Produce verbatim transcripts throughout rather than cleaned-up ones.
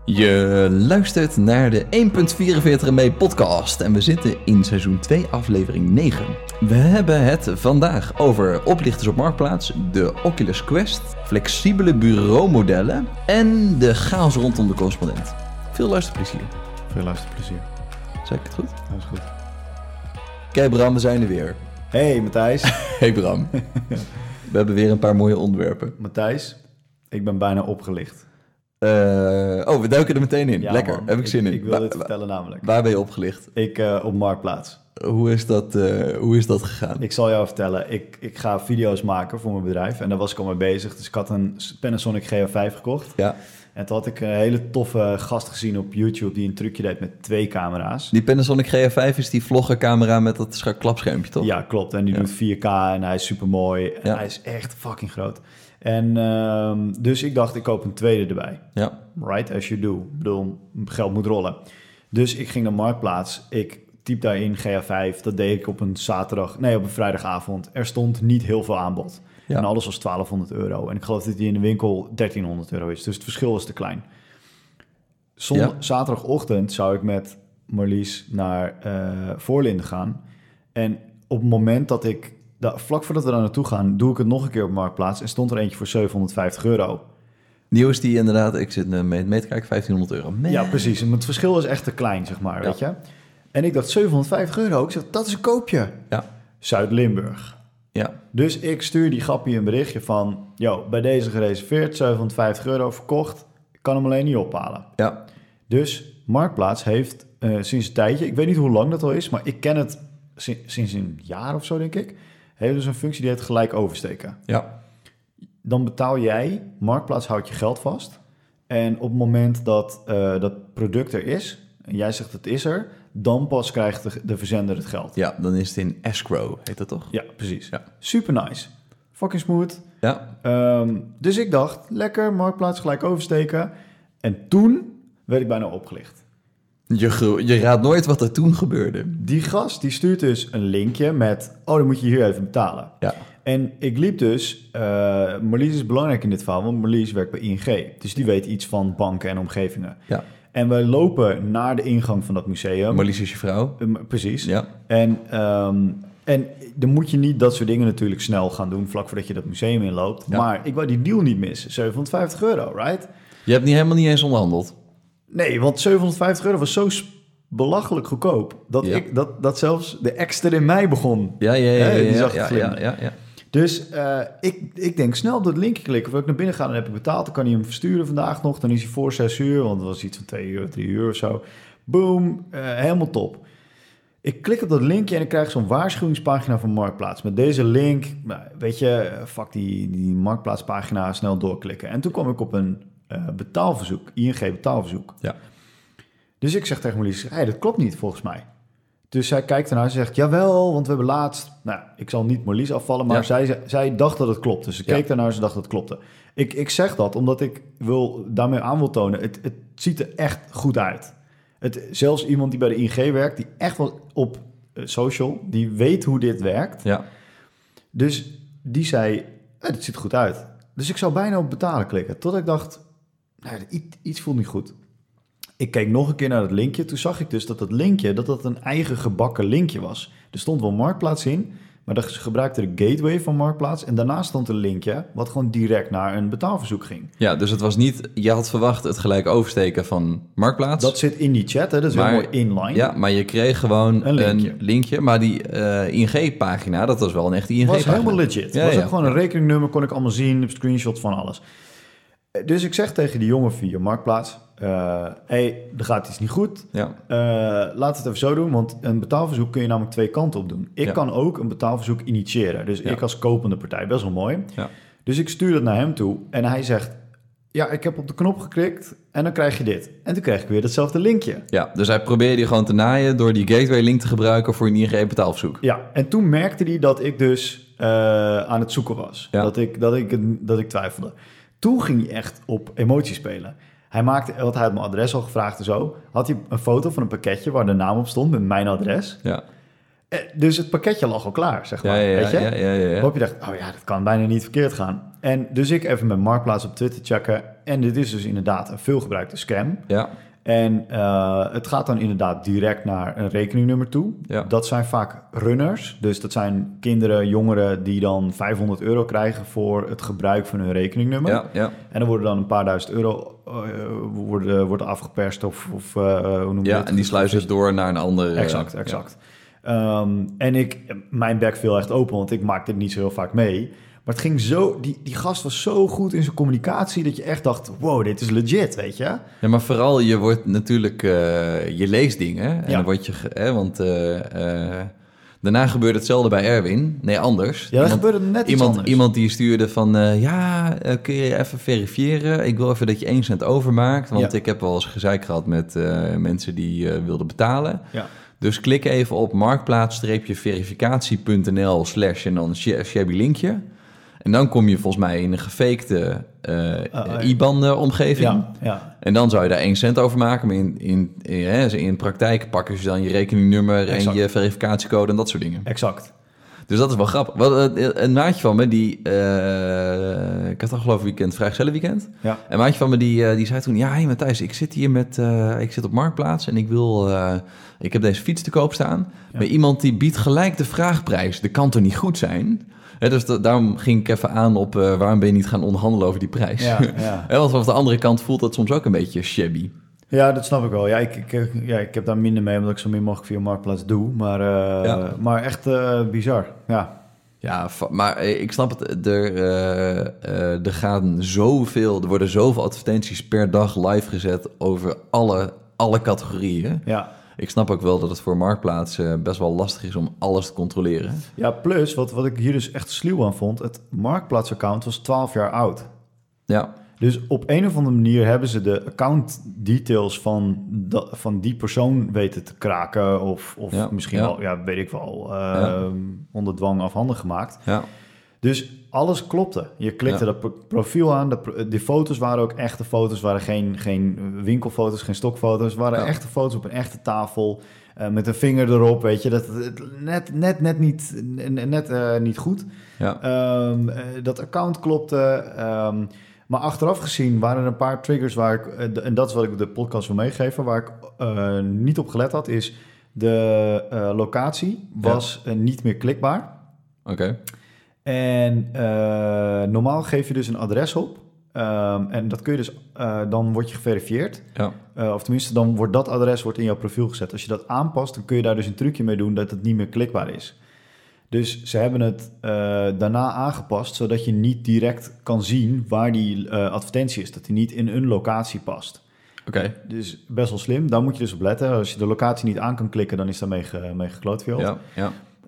Je luistert naar de één komma vierenveertig M B podcast en we zitten in seizoen twee aflevering negen. We hebben het vandaag over oplichters op Marktplaats, de Oculus Quest, flexibele bureaumodellen en de chaos rondom de correspondent. Veel luisterplezier. Veel luisterplezier. Zeg ik het goed? Dat is goed. Kijk Bram, we zijn er weer. Hey Matthijs. Hey Bram. We hebben weer een paar mooie onderwerpen. Matthijs, ik ben bijna opgelicht. Uh, oh, we duiken er meteen in. Ja, Lekker, man. heb ik zin ik, in. Ik wil dit Wa- vertellen namelijk. Waar ben je opgelicht? Ik uh, op Marktplaats. Hoe is dat, uh, hoe is dat gegaan? Ik zal jou vertellen. Ik, ik ga video's maken voor mijn bedrijf. En daar was ik al mee bezig. Dus ik had een Panasonic G H vijf gekocht. Ja. En toen had ik een hele toffe gast gezien op YouTube die een trucje deed met twee camera's. Die Panasonic G H vijf is die vloggercamera met dat scha- klapschermpje, toch? Ja, klopt. En die Ja. doet vier K en hij is super mooi. En Ja. hij is echt fucking groot. En um, dus ik dacht, ik koop een tweede erbij. Ja. Right, as you do. Ik bedoel, geld moet rollen. Dus ik ging naar Marktplaats. Ik typ daarin G H vijf. Dat deed ik op een zaterdag, nee, op een vrijdagavond. Er stond niet heel veel aanbod. Ja. En alles was twaalfhonderd euro. En ik geloof dat die in de winkel dertienhonderd euro is. Dus het verschil is te klein. Zondag, Ja. Zaterdagochtend zou ik met Marlies naar uh, Voorlinden gaan. En op het moment dat ik, da, vlak voordat we daar naartoe gaan, doe ik het nog een keer op Marktplaats. En stond er eentje voor zevenhonderdvijftig euro. Nieuw is die inderdaad, ik zit mee, mee te kijken, vijftienhonderd euro. Man. Ja, precies. En het verschil is echt te klein, zeg maar, Ja. weet je. En ik dacht, zevenhonderdvijftig euro. Ik zeg, dat is een koopje. Ja. Zuid-Limburg. Ja. Dus ik stuur die grappie een berichtje van, yo, bij deze gereserveerd, zevenhonderdvijftig euro verkocht. Ik kan hem alleen niet ophalen. Ja. Dus Marktplaats heeft uh, sinds een tijdje, ik weet niet hoe lang dat al is, maar ik ken het sin- sinds een jaar of zo, denk ik. Heeft dus een functie die heet gelijk oversteken. Ja. Dan betaal jij, Marktplaats houdt je geld vast. En op het moment dat uh, dat product er is, en jij zegt het is er, dan pas krijgt de, de verzender het geld. Ja, dan is het in escrow, heet dat toch? Ja, precies. Ja. Super nice. Fucking smooth. Ja. Um, dus ik dacht, lekker, Marktplaats gelijk oversteken. En toen werd ik bijna opgelicht. Je, ge- je raadt nooit wat er toen gebeurde. Die gast die stuurt dus een linkje met, oh, dan moet je hier even betalen. Ja. En ik liep dus, uh, Marlies is belangrijk in dit verhaal, want Marlies werkt bij I N G. Dus die weet iets van banken en omgevingen. Ja. En wij lopen naar de ingang van dat museum. Marlies is je vrouw. Um, precies. Ja. En, um, en dan moet je niet dat soort dingen natuurlijk snel gaan doen, vlak voordat je dat museum inloopt. Ja. Maar ik wou die deal niet missen. zevenhonderdvijftig euro, right? Je hebt niet helemaal niet eens onderhandeld. Nee, want zevenhonderdvijftig euro was zo sp- belachelijk goedkoop. Dat, Ja. ik, dat, dat zelfs de extra in mij begon. Ja, ja, ja. Hè, ja, die ja, zag ja, glimmen. ja, ja, ja. Dus uh, ik, ik denk snel op dat linkje klikken. Voordat ik naar binnen ga, dan heb ik betaald. Dan kan hij hem versturen vandaag nog. Dan is hij voor zes uur, want het was iets van twee uur, drie uur of zo. Boom, uh, helemaal top. Ik klik op dat linkje en ik krijg zo'n waarschuwingspagina van Marktplaats. Met deze link, nou, weet je, fuck die, die Marktplaatspagina, snel doorklikken. En toen kwam ik op een uh, betaalverzoek, I N G betaalverzoek. Ja. Dus ik zeg tegen Marlies, hey, dat klopt niet volgens mij. Dus zij kijkt ernaar en zegt, jawel, want we hebben laatst... Nou, ik zal niet Marlies afvallen, maar Ja. zij, zij dacht dat het klopte. Ze Ja. keek ernaar en ze dacht dat het klopte. Ik, ik zeg dat omdat ik wil, daarmee aan wil tonen, het, het ziet er echt goed uit. Het, zelfs iemand die bij de I N G werkt, die echt wel op uh, social, die weet hoe dit werkt. Ja. Dus die zei, eh, het ziet er goed uit. Dus ik zou bijna op betalen klikken, tot ik dacht, nou, iets, iets voelt niet goed. Ik keek nog een keer naar het linkje. Toen zag ik dus dat dat linkje, dat dat een eigen gebakken linkje was. Er stond wel Marktplaats in, maar dat gebruikte de gateway van Marktplaats. En daarnaast stond een linkje wat gewoon direct naar een betaalverzoek ging. Ja, dus het was niet... Je had verwacht het gelijk oversteken van Marktplaats. Dat zit in die chat, hè? Dat is Maar- wel mooi inline. Ja, maar je kreeg gewoon Een een linkje. linkje. Maar die uh, I N G-pagina, dat was wel een echte I N Het was G-pagina. helemaal legit. Het Ja, was ja. ook gewoon een rekeningnummer, kon ik allemaal zien, screenshots van alles. Dus ik zeg tegen die jongen via Marktplaats, uh, hey, er gaat iets niet goed. Ja. Uh, laat het even zo doen, want een betaalverzoek kun je namelijk twee kanten op doen. Ik Ja. kan ook een betaalverzoek initiëren. Dus Ja. ik als kopende partij, best wel mooi. Ja. Dus ik stuur dat naar hem toe en hij zegt, ja, ik heb op de knop geklikt en dan krijg je dit. En toen kreeg ik weer datzelfde linkje. Ja, dus hij probeerde je gewoon te naaien door die gateway-link te gebruiken voor een I N G-betaalverzoek. Ja, en toen merkte hij dat ik dus uh, aan het zoeken was. Ja. Dat, ik, dat, ik, dat ik twijfelde. Toen ging hij echt op emotie spelen. Hij maakte, want hij had mijn adres al gevraagd en zo. Had hij een foto van een pakketje waar de naam op stond met mijn adres. Ja. Dus het pakketje lag al klaar, zeg maar. Ja, ja, ja, weet je? ja, ja, ja, ja. Waarop je dacht, oh ja, dat kan bijna niet verkeerd gaan. En dus ik even mijn Marktplaats op Twitter checken. En dit is dus inderdaad een veelgebruikte scam. Ja. En uh, het gaat dan inderdaad direct naar een rekeningnummer toe. Ja. Dat zijn vaak runners. Dus dat zijn kinderen, jongeren die dan vijfhonderd euro krijgen voor het gebruik van hun rekeningnummer. Ja, ja. En dan worden dan een paar duizend euro uh, worden, worden afgeperst of, of uh, hoe noem je Ja, het? en die sluizen het door naar een andere... Exact, exact. Ja. Um, en ik, mijn bek viel echt open, want ik maak dit niet zo heel vaak mee. Maar het ging zo, die, die gast was zo goed in zijn communicatie dat je echt dacht, wow, dit is legit, weet je? Ja, maar vooral je wordt natuurlijk, uh, je leest dingen en ja. dan word je, hè, want uh, uh, daarna gebeurde hetzelfde bij Erwin. Nee, anders. Ja, dat gebeurde net iets iemand, anders. Iemand die stuurde van, uh, ja, uh, kun je even verifiëren? Ik wil even dat je één cent overmaakt, want ja. ik heb wel eens gezeik gehad met uh, mensen die uh, wilden betalen. Ja. Dus klik even op marktplaats-verificatie.nl slash en dan een shabby linkje. En dan kom je volgens mij in een gefakte uh, uh, I B A N-omgeving. Ja, ja. En dan zou je daar één cent over maken. Maar in, in, in, in, in praktijk pakken ze dan je rekeningnummer exact. En je verificatiecode en dat soort dingen. Exact. Dus dat is wel grappig. Wat, een maatje van me, die... Uh, ik had afgelopen weekend, vrijgezellenweekend. Ja. Een maatje van me, die, uh, die zei toen... Ja, hey Matthijs, ik zit hier met... Uh, ik zit op Marktplaats en ik wil... Uh, ik heb deze fiets te koop staan. Ja. Maar iemand die biedt gelijk de vraagprijs. Dat kan toch niet goed zijn? He, dus da- daarom ging ik even aan op... Uh, waarom ben je niet gaan onderhandelen over die prijs? Ja, ja. Want van de andere kant voelt dat soms ook een beetje shabby. Ja, dat snap ik wel. Ja, ik, ik, ja, ik heb daar minder mee, omdat ik zo min mogelijk via Marktplaats doe. Maar, uh, ja. maar echt uh, bizar, ja. Ja, maar ik snap het. Er, uh, uh, er gaan zoveel, er worden zoveel advertenties per dag live gezet over alle, alle categorieën. Ja. Ik snap ook wel dat het voor Marktplaats uh, best wel lastig is om alles te controleren. Ja, plus, wat, wat ik hier dus echt sluw aan vond, het Marktplaats-account was twaalf jaar oud. Ja. Dus op een of andere manier hebben ze de account details van, de, van die persoon weten te kraken. Of, of ja, misschien ja. wel, ja, weet ik wel, uh, ja. onder dwang afhandig gemaakt. Ja. Dus alles klopte. Je klikte ja. dat profiel aan. De, de foto's waren ook echte foto's. waren geen, geen winkelfoto's, geen stokfoto's. waren ja. echte foto's op een echte tafel. Uh, met een vinger erop, weet je. Dat, net, net, net niet, net uh, niet goed. Ja. Um, uh, dat account klopte... Um, Maar achteraf gezien waren er een paar triggers waar ik... en dat is wat ik de podcast wil meegeven... waar ik uh, niet op gelet had... is de uh, locatie was ja. uh, niet meer klikbaar. Oké. Okay. En uh, normaal geef je dus een adres op... Um, en dat kun je dus... Uh, dan word je geverifieerd. Ja. Uh, of tenminste, dan wordt dat adres wordt in jouw profiel gezet. Als je dat aanpast... dan kun je daar dus een trucje mee doen... dat het niet meer klikbaar is. Dus ze hebben het uh, daarna aangepast... zodat je niet direct kan zien waar die uh, advertentie is. Dat die niet in een locatie past. Oké. Okay. Dus best wel slim. Daar moet je dus op letten. Als je de locatie niet aan kan klikken... dan is daar mee, ge, mee gekloot veel. Ja, ja.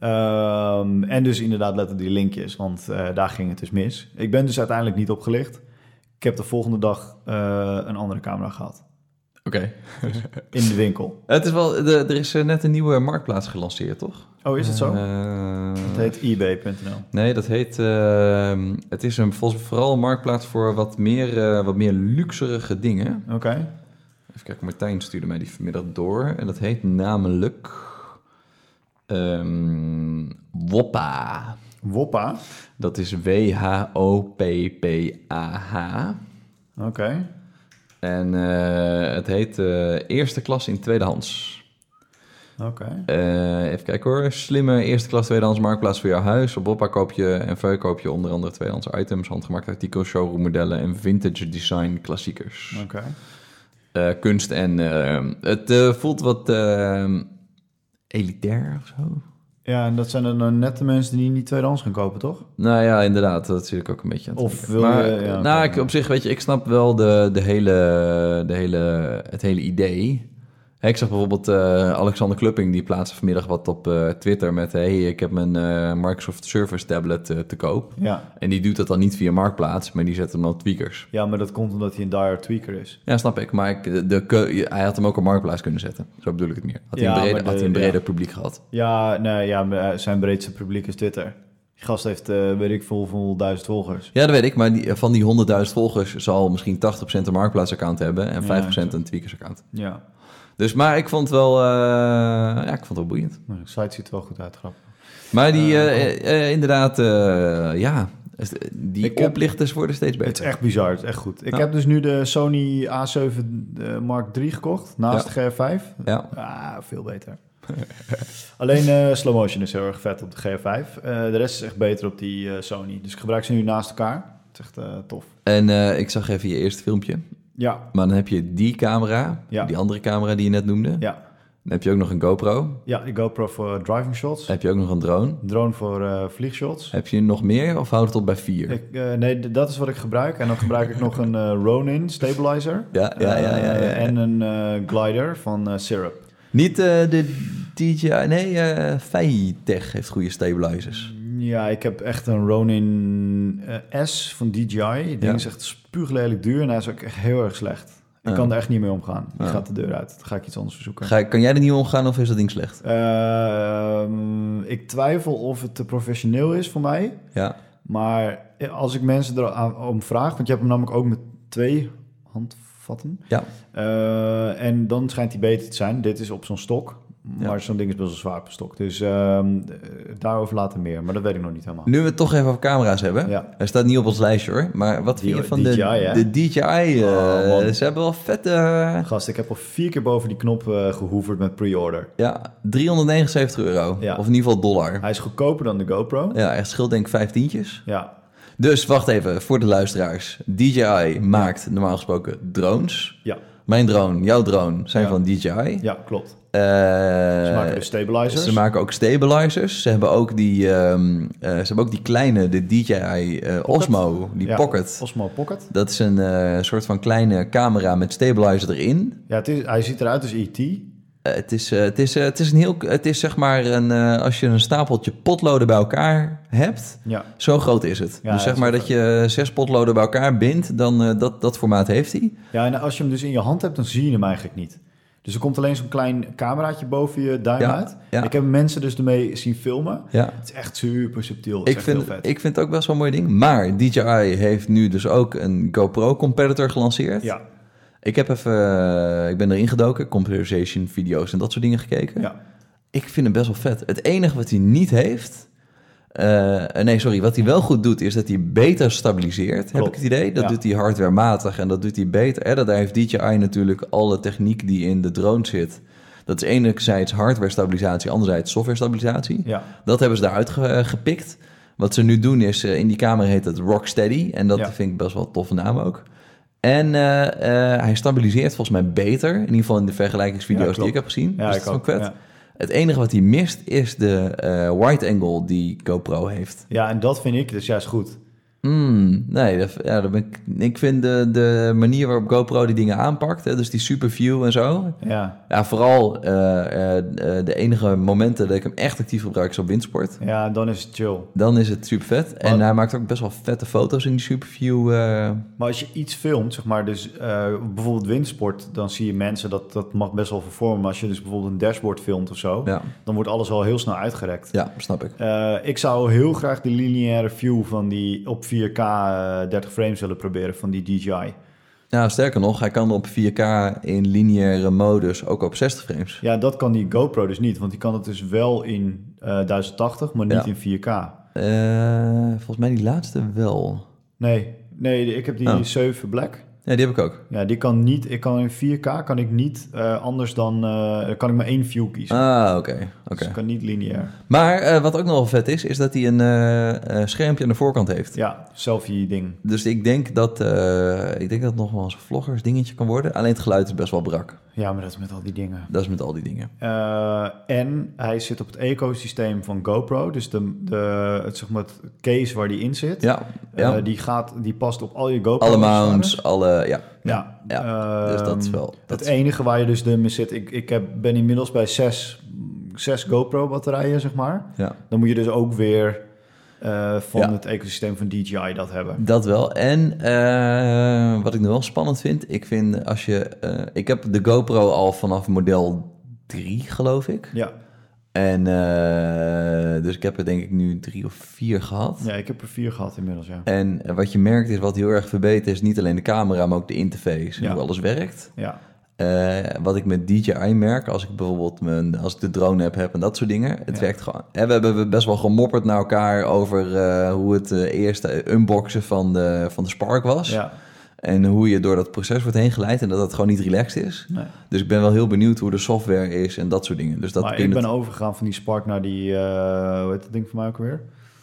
Um, en dus inderdaad letten die linkjes. Want uh, daar ging het dus mis. Ik ben dus uiteindelijk niet opgelicht. Ik heb de volgende dag uh, een andere camera gehad. Oké. Okay. Dus in de winkel. Het is wel, de, er is net een nieuwe Marktplaats gelanceerd, toch? Oh, is het zo? Uh, het heet ebay punt n l. Nee, dat heet... Uh, het is een, volgens vooral een marktplaats voor wat meer, uh, wat meer luxerige dingen. Oké. Okay. Even kijken, Martijn stuurde mij die vanmiddag door. En dat heet namelijk... Um, Woppa. Woppa? Dat is W H O P P A H. Oké. Okay. En uh, het heet uh, Eerste Klas in Tweedehands. Oké. Okay. Uh, even kijken hoor. Slimme eerste klas tweedehands marktplaats voor jouw huis. Op Woppa koop je en verkoop je onder andere tweedehands items, handgemaakte artikels, showroommodellen en vintage design klassiekers. Oké. Okay. Uh, kunst en... Uh, het uh, voelt wat uh, elitair of zo. Ja, en dat zijn dan nou net de mensen die niet tweedehands gaan kopen, toch? Nou ja, inderdaad. Dat zit ik ook een beetje aan. Of wil maar, je... Ja, nou, ik, op zich, weet je, ik snap wel de, de hele, de hele, het hele idee. Hey, ik zag bijvoorbeeld uh, Alexander Klupping, die plaatste vanmiddag wat op uh, Twitter met... hey, ik heb mijn uh, Microsoft Surface tablet uh, te koop. Ja. En die doet dat dan niet via Marktplaats, maar die zet hem op tweakers. Ja, maar dat komt omdat hij een dire tweaker is. Ja, snap ik. Maar ik, de, de, hij had hem ook op Marktplaats kunnen zetten. Zo bedoel ik het meer. Had hij ja, een breder, de, had hij een breder ja. publiek gehad. Ja, nee, ja, zijn breedste publiek is Twitter. Die gast heeft, uh, weet ik veel, hoeveel duizend volgers. Ja, dat weet ik. Maar die, van die honderdduizend volgers zal misschien tachtig procent een Marktplaats-account hebben... en vijf procent ja, een tweakers-account. Ja. Dus, maar ik vond het wel, uh, ja, ik vond het wel boeiend. De site ziet er wel goed uit, grappig. Maar die, uh, uh, uh, inderdaad, uh, ja, Dus die Ik heb- oplichters worden steeds beter. Het is echt bizar, het is echt goed. Ik Ja. heb dus nu de Sony A zeven eh, Mark drie gekocht, naast Ja. de G F vijf. Ja. Ah, veel beter. Alleen eh, slow motion is heel erg vet op de G F vijf. Eh, de rest is echt beter op die eh, Sony. Dus ik gebruik ze nu naast elkaar. Het is echt eh, tof. En uh, ik zag even je eerste filmpje. Ja, Maar dan heb je die camera, Ja. die andere camera die je net noemde. ja. Dan heb je ook nog een GoPro. Ja, die GoPro voor driving shots. Heb je ook nog een drone. Drone voor uh, vliegshots. Heb je nog meer of houdt het op bij vier? Ik, uh, nee, d- dat is wat ik gebruik. En dan gebruik ik nog een uh, Ronin stabilizer. Ja, ja, ja, ja, ja, ja. Uh, en een uh, glider van uh, Syrup. Niet uh, de D J I, nee, uh, Fitech heeft goede stabilizers. Ja, ik heb echt een Ronin uh, S van D J I. Die ding Ja. is echt spuuglelijk duur en hij is ook echt heel erg slecht. Ik Ja. kan er echt niet mee omgaan. Die Ja. gaat de deur uit. Dan ga ik iets anders verzoeken. Ga, kan jij er niet mee omgaan of is dat ding slecht? Uh, ik twijfel of het te professioneel is voor mij. Ja. Maar als ik mensen er aan- om vraag... want je hebt hem namelijk ook met twee handvatten. Ja. Uh, en dan schijnt hij beter te zijn. Dit is op zo'n stok. Maar Ja. zo'n ding is best wel zwaar op een stok. Dus uh, daarover later meer. Maar dat weet ik nog niet helemaal. Nu we het toch even over camera's hebben. Ja. Hij staat niet op ons lijstje hoor. Maar wat vind Die- je van D J I, de, hè? de D J I? Uh, Oh, man. ze hebben wel vette... uh, Gast, ik heb al vier keer boven die knop uh, gehoeverd met pre-order. ja, driehonderdnegenenzeventig euro. Ja. Of in ieder geval dollar. Hij is goedkoper dan de GoPro. Ja, echt scheelt denk ik vijftientjes. Ja, Dus wacht even, voor de luisteraars. D J I maakt normaal gesproken drones. ja, Mijn drone, jouw drone, zijn Ja. van D J I. ja klopt. Eh, Ze maken dus stabilizers. Ze maken ook stabilizers. Ze hebben ook die, ehm, eh, ze hebben ook die kleine, de D J I eh, Osmo, die Ja, Pocket. Osmo Pocket. Dat is een eh, soort van kleine camera met stabilizer erin. Ja, het is, hij ziet eruit als E T. Eh, het, is, eh, het, is, eh, het is een heel, het is zeg maar een, eh, als je een stapeltje potloden bij elkaar hebt, Ja, zo groot is het. Ja, dus zeg het is maar wel dat je zes potloden bij elkaar bindt, dan eh, dat, dat formaat heeft hij. ja, en als je hem dus in je hand hebt, dan zie je hem eigenlijk niet. Dus er komt alleen zo'n klein cameraatje boven je duim Ja, uit. ja. Ik heb mensen dus ermee zien filmen. Ja. Het is echt super subtiel. Het is Ik echt vind, heel vet. ik vind het ook best wel een mooi ding. Maar D J I heeft nu dus ook een GoPro competitor gelanceerd. Ja, Ik heb even, uh, ik ben erin gedoken, comparison video's en dat soort dingen gekeken. ja, Ik vind hem best wel vet. Het enige wat hij niet heeft, uh, nee sorry, wat hij wel goed doet is dat hij beter stabiliseert, heb ik Klopt. het idee. Dat Ja. doet hij hardwarematig en dat doet hij beter. Hè? Dat, daar heeft D J I natuurlijk alle techniek die in de drone zit. Dat is enerzijds hardware stabilisatie, anderzijds software stabilisatie. ja. Dat hebben ze daaruit ge- gepikt. Wat ze nu doen is, uh, in die camera heet het Rocksteady. En dat Ja. vind ik best wel een toffe naam ook. En uh, uh, hij stabiliseert volgens mij beter. In ieder geval in de vergelijkingsvideo's Ja, die ik klopt. heb gezien. Ja, dus ik dat ook. vond ik vet. Ja. Het enige wat hij mist is de uh, wide angle die GoPro heeft. ja, en dat vind ik dus juist goed. Hmm, nee, dat, ja, dat ben ik, ik vind de, de manier waarop GoPro die dingen aanpakt, hè, dus die super view en zo. Ja, Ja, vooral uh, uh, de enige momenten dat ik hem echt actief gebruik is op windsport. ja, dan is het chill. Dan is het super vet. En Wat? hij maakt ook best wel vette foto's in die superview. Uh... Maar als je iets filmt, zeg maar, dus uh, bijvoorbeeld windsport, dan zie je mensen, dat, dat mag best wel vervormen. Maar als je dus bijvoorbeeld een dashboard filmt of zo, Ja, dan wordt alles al heel snel uitgerekt. ja, snap ik. Uh, ik zou heel graag de lineaire view van die op vier K uh, dertig frames willen proberen van die D J I. Nou, sterker nog, hij kan op vier K in lineaire modus ook op zestig frames. Ja, dat kan die GoPro dus niet, want die kan het dus wel in uh, duizend tachtig, maar niet Ja. in vier K. Uh, volgens mij die laatste wel. Nee, nee, ik heb die Oh. zeven Black. Ja, die heb ik ook. Ja, die kan niet, ik kan in vier K kan ik niet uh, anders dan, uh, kan ik maar één view kiezen. Ah, oké. Dus oké. ik kan niet lineair. Maar uh, wat ook nog wel vet is, is dat hij een uh, uh, schermpje aan de voorkant heeft. Ja, selfie ding. Dus ik denk dat uh, ik denk dat het nog wel eens een vloggers dingetje kan worden. Alleen het geluid is best wel brak. Ja, maar dat is met al die dingen. Dat is met al die dingen. Uh, en hij zit op het ecosysteem van GoPro. Dus de, de, het, zeg maar het case waar die in zit, Ja, ja. uh, die, gaat, die past op al je GoPro. alle mounts, alle... Ja, Ja, ja. Dus dat is wel... Dat het is, enige waar je dus de mis zit. Ik, ik heb, ben inmiddels bij zes, zes GoPro batterijen, zeg maar. ja. Dan moet je dus ook weer uh, van Ja. het ecosysteem van D J I dat hebben. Dat wel. En uh, wat ik nu wel spannend vind, ik vind als je... Uh, ik heb de GoPro al vanaf model drie, geloof ik. Ja, En uh, dus ik heb er denk ik nu drie of vier gehad. ja, ik heb er vier gehad inmiddels, ja. En wat je merkt is wat heel erg verbeterd is, niet alleen de camera, maar ook de interface en Ja. hoe alles werkt. Ja, Uh, wat ik met D J I merk, als ik bijvoorbeeld mijn, als ik de drone app heb en dat soort dingen, het Ja. werkt gewoon. En we hebben best wel gemopperd naar elkaar over uh, hoe het uh, eerste unboxen van de, van de Spark was. Ja. En hoe je door dat proces wordt heen geleid en dat het gewoon niet relaxed is. Nee. Dus ik ben wel heel benieuwd hoe de software is en dat soort dingen. Dus dat Maar ik ben het... overgegaan van die Spark naar die, uh, hoe heet dat ding van mij ook weer?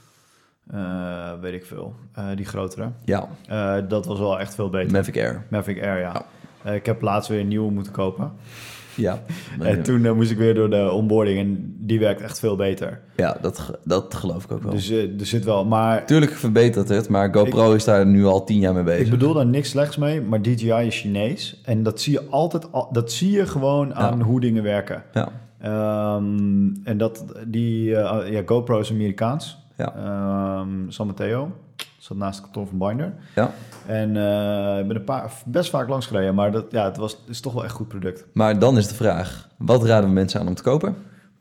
Uh, weet ik veel. Uh, die grotere. Ja. Uh, dat was wel echt veel beter. Mavic Air. Mavic Air, ja. ja. Uh, ik heb laatst weer een nieuwe moeten kopen. Ja. En toen uh, moest ik weer door de onboarding en die werkt echt veel beter. Ja, dat, dat geloof ik ook wel. Dus uh, er zit wel, maar... Tuurlijk verbetert het, maar GoPro ik, is daar nu al tien jaar mee bezig. Ik bedoel daar niks slechts mee, maar D J I is Chinees. En dat zie je altijd, dat zie je gewoon aan ja. hoe dingen werken. Ja. Um, en dat, die, uh, ja, GoPro is Amerikaans. Ja. Um, San Mateo, zat naast het kantoor van Binder. Ja. En uh, ik ben een paar, best vaak langs gereden, maar dat, ja, het, was, het is toch wel echt een goed product. Maar dan is de vraag, wat raden we mensen aan om te kopen?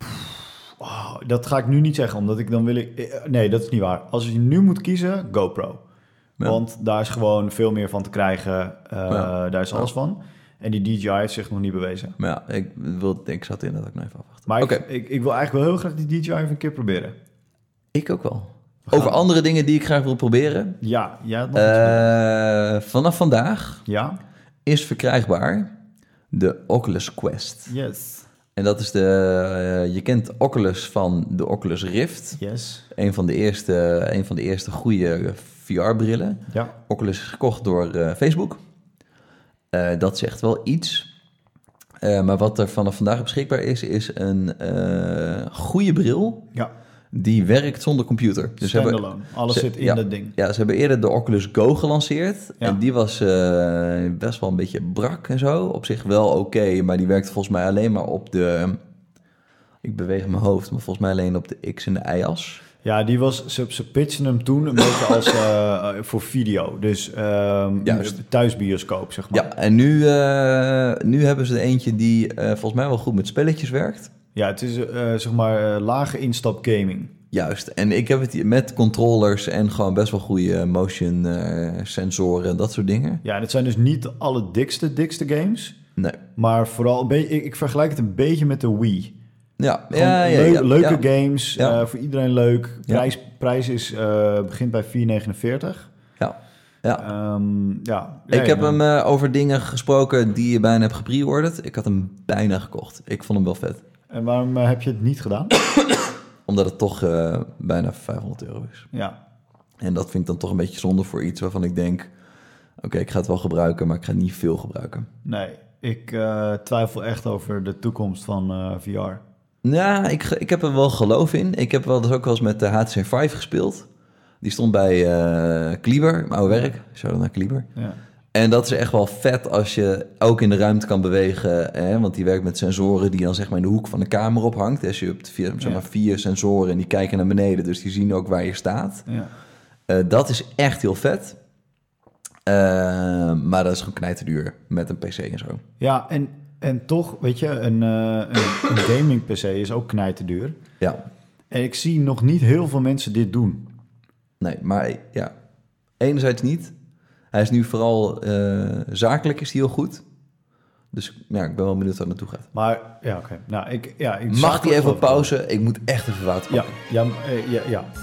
Oh, dat ga ik nu niet zeggen, omdat ik dan wil ik... Nee, dat is niet waar. Als je nu moet kiezen, GoPro. Ja. Want daar is gewoon veel meer van te krijgen. Uh, ja. Daar is alles ja. van. En die D J I heeft zich nog niet bewezen. Maar ja, ik, wil, ik zat in dat ik nog even afwachten. Maar okay. ik, ik, ik wil eigenlijk wel heel graag die D J I even een keer proberen. Ik ook wel. Over andere dingen die ik graag wil proberen. Ja, ja. Het uh, vanaf vandaag ja? is verkrijgbaar de Oculus Quest. Yes. En dat is de... Uh, je kent Oculus van de Oculus Rift. Yes. Een van de eerste, een van de eerste goede V R-brillen. Ja. Oculus is gekocht door uh, Facebook. Uh, dat zegt wel iets. Uh, maar wat er vanaf vandaag beschikbaar is, is een uh, goede bril. Ja. Die werkt zonder computer. Dus Standalone. Hebben, Alles ze, zit in ja, dat ding. Ja, ze hebben eerder de Oculus Go gelanceerd. Ja. En die was uh, best wel een beetje brak en zo. Op zich wel oké, okay, maar die werkte volgens mij alleen maar op de... Ik beweeg mijn hoofd, maar volgens mij alleen op de X en de Y-as. Ja, die was, ze, ze pitchten hem toen een beetje als uh, voor video. Dus um, thuisbioscoop, zeg maar. Ja, en nu, uh, nu hebben ze er eentje die uh, volgens mij wel goed met spelletjes werkt. Ja, het is uh, zeg maar uh, lage instap gaming. Juist, en ik heb het met controllers en gewoon best wel goede motion uh, sensoren en dat soort dingen. Ja, en het zijn dus niet de allerdikste, dikste games. Nee. Maar vooral, een beetje, ik, ik vergelijk het een beetje met de Wii. Ja, ja, ja, leu- ja leuke ja. games, ja. Uh, voor iedereen leuk. Prijs, ja. prijs is, uh, begint bij vier negenenveertig. Ja. Ja. Um, ja. Ik ja, heb ja. hem uh, over dingen gesproken die je bijna hebt gepreorderd. Ik had hem bijna gekocht. Ik vond hem wel vet. En waarom uh, heb je het niet gedaan? Omdat het toch uh, bijna vijfhonderd euro is. Ja. En dat vind ik dan toch een beetje zonde voor iets waarvan ik denk... Oké, okay, ik ga het wel gebruiken, maar ik ga niet veel gebruiken. Nee, ik uh, twijfel echt over de toekomst van uh, V R. Ja, ik, ik heb er wel geloof in. Ik heb wel dus ook wel eens met de H T C vijf gespeeld. Die stond bij uh, Kleber, mijn oude werk. Shout-out naar Kleber. Ja. En dat is echt wel vet als je ook in de ruimte kan bewegen. Hè? Want die werkt met sensoren die dan zeg maar in de hoek van de kamer ophangt. Dus je hebt vier, zeg maar, vier sensoren en die kijken naar beneden. Dus die zien ook waar je staat. Ja. Uh, dat is echt heel vet. Uh, maar dat is gewoon knijterduur met een P C en zo. Ja, en, en toch, weet je, een, uh, een, een gaming P C is ook knijterduur. Ja. En ik zie nog niet heel veel mensen dit doen. Nee, maar ja, enerzijds niet. Hij is nu vooral uh, zakelijk is hij heel goed. Dus ja, ik ben wel benieuwd waar het naartoe gaat. Maar ja, oké. Okay. Nou, ik, ja, ik mag hij even op pauze? Ik moet echt even water pakken. Ja, ja, uh, ja, ja.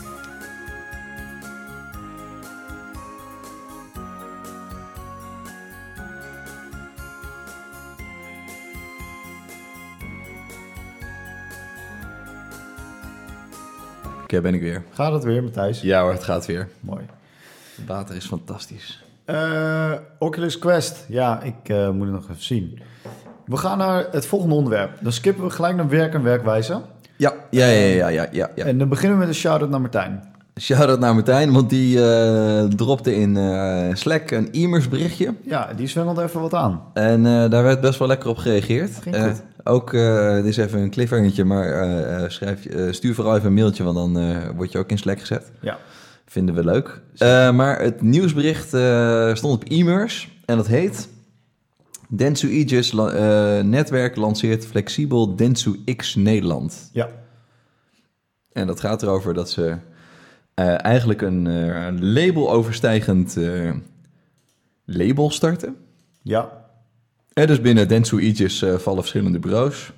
Oké, okay, ben ik weer. Gaat het weer, Matthijs? Ja hoor, het gaat weer. Mooi. Het water is fantastisch. Uh, Oculus Quest. Ja, ik uh, moet het nog even zien. We gaan naar het volgende onderwerp. Dan skippen we gelijk naar werk en werkwijze. Ja, ja, ja, ja, ja, ja, ja. En dan beginnen we met een shout-out naar Martijn. Shout-out naar Martijn, want die uh, dropte in uh, Slack een e-mails berichtje. Ja, die zwengelde even wat aan. En uh, daar werd best wel lekker op gereageerd. Ging uh, goed. Ook, uh, dit is even een cliffhangertje, maar uh, schrijf, uh, stuur vooral even een mailtje, want dan uh, word je ook in Slack gezet. Ja. Vinden we leuk. Uh, maar het nieuwsbericht uh, stond op e-mails en dat heet... Dentsu Aegis uh, netwerk lanceert flexibel Dentsu X Nederland. Ja. En dat gaat erover dat ze uh, eigenlijk een uh, labeloverstijgend uh, label starten. Ja. Hè, dus binnen Dentsu Aegis uh, vallen verschillende bureaus.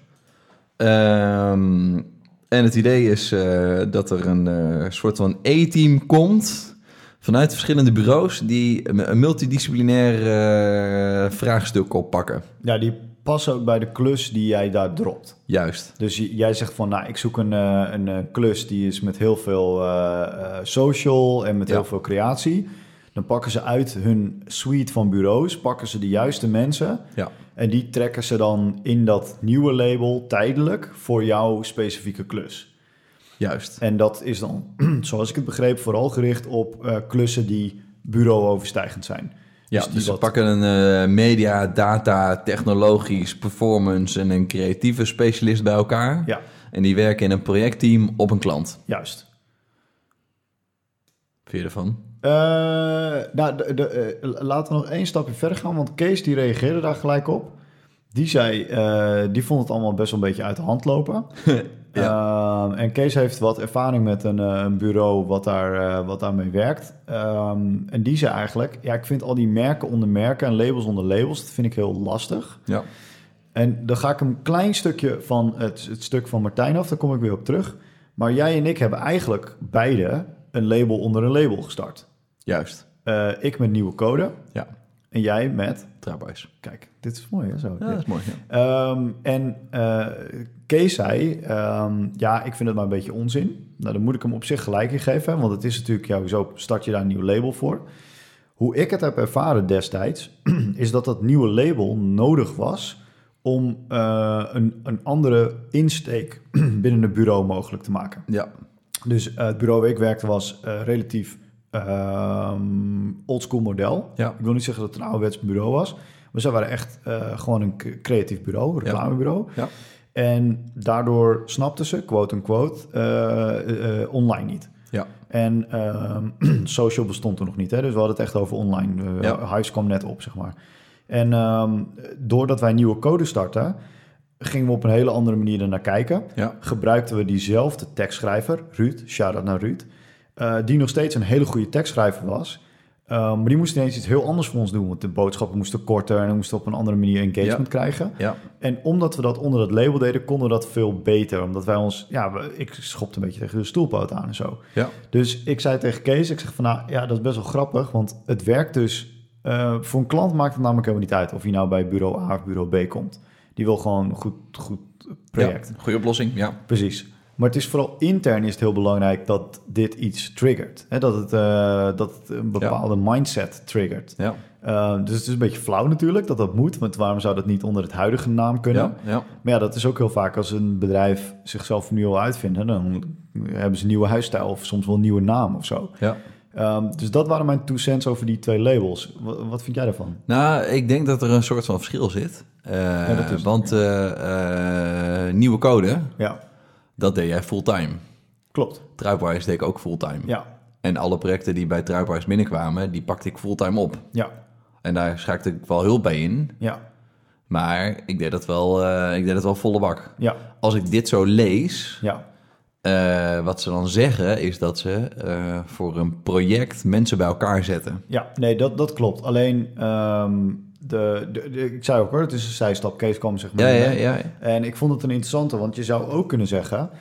Um, en het idee is uh, dat er een uh, soort van A-team komt vanuit verschillende bureaus die een multidisciplinair uh, vraagstuk oppakken. Ja, die passen ook bij de klus die jij daar dropt. Juist. Dus jij zegt van, nou, ik zoek een, uh, een uh, klus die is met heel veel uh, uh, social en met ja. heel veel creatie. Dan pakken ze uit hun suite van bureaus, pakken ze de juiste mensen. Ja. En die trekken ze dan in dat nieuwe label tijdelijk voor jouw specifieke klus. Juist. En dat is dan, zoals ik het begreep, vooral gericht op uh, klussen die bureauoverstijgend zijn. Ja, dus, dus ze wat... pakken een uh, media, data, technologisch, performance en een creatieve specialist bij elkaar. Ja. En die werken in een projectteam op een klant. Juist. Wat vind je ervan? Uh, nou, de, de, uh, laten we nog één stapje verder gaan, want Kees die reageerde daar gelijk op. Die zei, uh, die vond het allemaal best wel een beetje uit de hand lopen. ja. uh, en Kees heeft wat ervaring met een, uh, een bureau wat, daar, uh, wat daarmee werkt. Um, en die zei eigenlijk, ja, ik vind al die merken onder merken en labels onder labels, dat vind ik heel lastig. Ja. En dan ga ik een klein stukje van het, het stuk van Martijn af, daar kom ik weer op terug. Maar jij en ik hebben eigenlijk beide een label onder een label gestart. Juist. Uh, ik met nieuwe code. Ja. En jij met... Truipwise. Kijk, dit is mooi, hè? Zo. Ja, dat is mooi, ja. Um, en uh, Kees zei... Um, ja, ik vind het maar een beetje onzin. Nou, dan moet ik hem op zich gelijk in geven. Want het is natuurlijk... Ja, zo start je daar een nieuw label voor. Hoe ik het heb ervaren destijds... is dat dat nieuwe label nodig was... om uh, een, een andere insteek binnen het bureau mogelijk te maken. Ja. Dus uh, het bureau waar ik werkte was uh, relatief... Um, oldschool model. Ja. Ik wil niet zeggen dat het een ouderwets bureau was. Maar ze waren echt uh, gewoon een creatief bureau, een reclamebureau. Ja. Ja. En daardoor snapten ze, quote-unquote, uh, uh, online niet. Ja. En um, social bestond er nog niet. Hè? Dus we hadden het echt over online. Uh, ja. Hives kwam net op, zeg maar. En um, doordat wij nieuwe code starten... gingen we op een hele andere manier ernaar kijken. Ja. Gebruikten we diezelfde tekstschrijver, Ruud, shout-out naar Ruud... Uh, die nog steeds een hele goede tekstschrijver was. Uh, maar die moest ineens iets heel anders voor ons doen. Want de boodschappen moesten korter en we moesten op een andere manier engagement ja. krijgen. Ja. En omdat we dat onder dat label deden, konden we dat veel beter. Omdat wij ons... Ja, we, ik schopte een beetje tegen de stoelpoot aan en zo. Ja. Dus ik zei tegen Kees, ik zeg van nou, ja, dat is best wel grappig. Want het werkt dus... Uh, voor een klant maakt het namelijk helemaal niet uit of je nou bij bureau A of bureau B komt. Die wil gewoon een goed, goed project. Ja, goede oplossing, ja. Precies. Maar het is vooral intern is het heel belangrijk dat dit iets triggert. Hè? Dat, het, uh, dat het een bepaalde ja. mindset triggert. Ja. Uh, dus het is een beetje flauw natuurlijk dat dat moet. Want waarom zou dat niet onder het huidige naam kunnen? Ja, ja. Maar ja, dat is ook heel vaak als een bedrijf zichzelf nu al uitvindt. Dan hebben ze een nieuwe huisstijl of soms wel een nieuwe naam of zo. Ja. Um, dus dat waren mijn two cents over die twee labels. Wat, wat vind jij daarvan? Nou, ik denk dat er een soort van verschil zit. Uh, ja, dat is want uh, uh, nieuwe code... Ja. Dat deed jij fulltime. Klopt. Truipwise deed ik ook fulltime. Ja. En alle projecten die bij Truipwise binnenkwamen, die pakte ik fulltime op. Ja. En daar schakelde ik wel hulp bij in. Ja. Maar ik deed het wel, uh, ik deed het wel volle bak. Ja. Als ik dit zo lees, ja. uh, wat ze dan zeggen, is dat ze uh, voor een project mensen bij elkaar zetten. Ja, nee, dat, dat klopt. Alleen... Um... De, de, de, ik zei ook hoor, het is een zijstap. Kees kwam zeg maar. Ja, ja, ja, ja. En ik vond het een interessante, want je zou ook kunnen zeggen...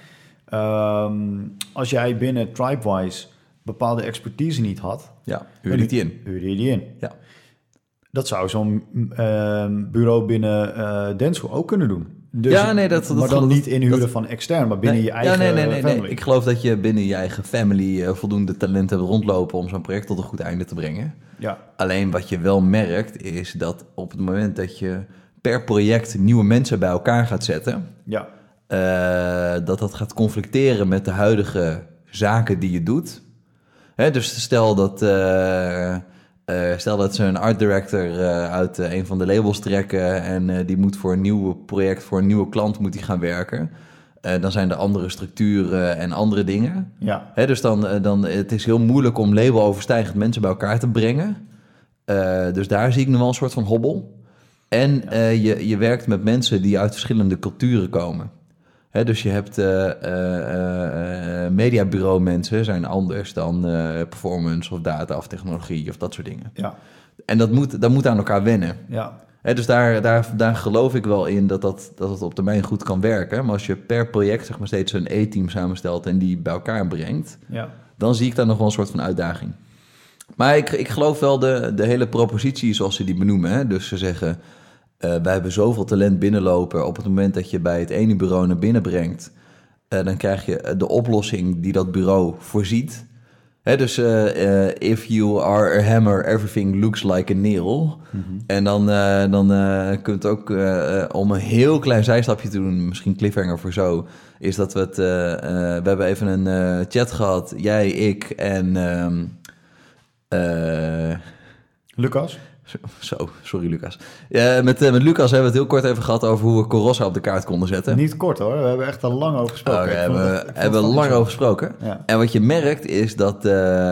Um, als jij binnen Tribewise bepaalde expertise niet had... Ja, huurde je die in. Huurde je die in. Ja. Dat zou zo'n uh, bureau binnen uh, Dentsu ook kunnen doen. Dus, ja, nee, dat, maar dat, dan dat, niet inhuren dat, van extern, maar binnen nee, je eigen ja, nee, nee, nee, family. Nee. Ik geloof dat je binnen je eigen family uh, voldoende talent hebt rondlopen om zo'n project tot een goed einde te brengen. Ja. Alleen wat je wel merkt is dat op het moment dat je per project nieuwe mensen bij elkaar gaat zetten, ja. uh, dat dat gaat conflicteren met de huidige zaken die je doet. Hè, dus stel dat... Uh, Uh, stel dat ze een art director uh, uit uh, een van de labels trekken en uh, die moet voor een nieuw project, voor een nieuwe klant moet die gaan werken. Uh, dan zijn er andere structuren en andere dingen. Ja. Hè, dus dan, uh, dan het is heel moeilijk om labeloverstijgend mensen bij elkaar te brengen. Uh, dus daar zie ik nog wel een soort van hobbel. En ja. uh, je, je werkt met mensen die uit verschillende culturen komen. He, dus je hebt uh, uh, uh, mediabureau mensen zijn anders dan uh, performance of data of technologie of dat soort dingen. Ja. En dat moet, dat moet aan elkaar wennen. Ja. He, Hè, dus daar, daar, daar geloof ik wel in dat, dat, dat het op termijn goed kan werken. Maar als je per project zeg maar, steeds een E-team samenstelt en die bij elkaar brengt... Ja. dan zie ik daar nog wel een soort van uitdaging. Maar ik, ik geloof wel de, de hele propositie zoals ze die benoemen. Hè? Dus ze zeggen, uh, wij hebben zoveel talent binnenlopen. Op het moment dat je bij het ene bureau naar binnen brengt... Uh, dan krijg je de oplossing die dat bureau voorziet. Hè, dus uh, uh, if you are a hammer, everything looks like a nail. Mm-hmm. En dan, uh, dan uh, kun je het ook, uh, uh, om een heel klein zijstapje te doen... misschien cliffhanger voor zo... is dat we het... Uh, uh, we hebben even een uh, chat gehad, jij, ik en... Uh, Lucas? Zo, sorry Lucas. Ja, met, uh, met Lucas hebben we het heel kort even gehad over hoe we Corossa op de kaart konden zetten. Niet kort hoor, we hebben echt al lang over gesproken. Oh, we hebben, hebben lang over gesproken. Ja. En wat je merkt is dat uh, uh,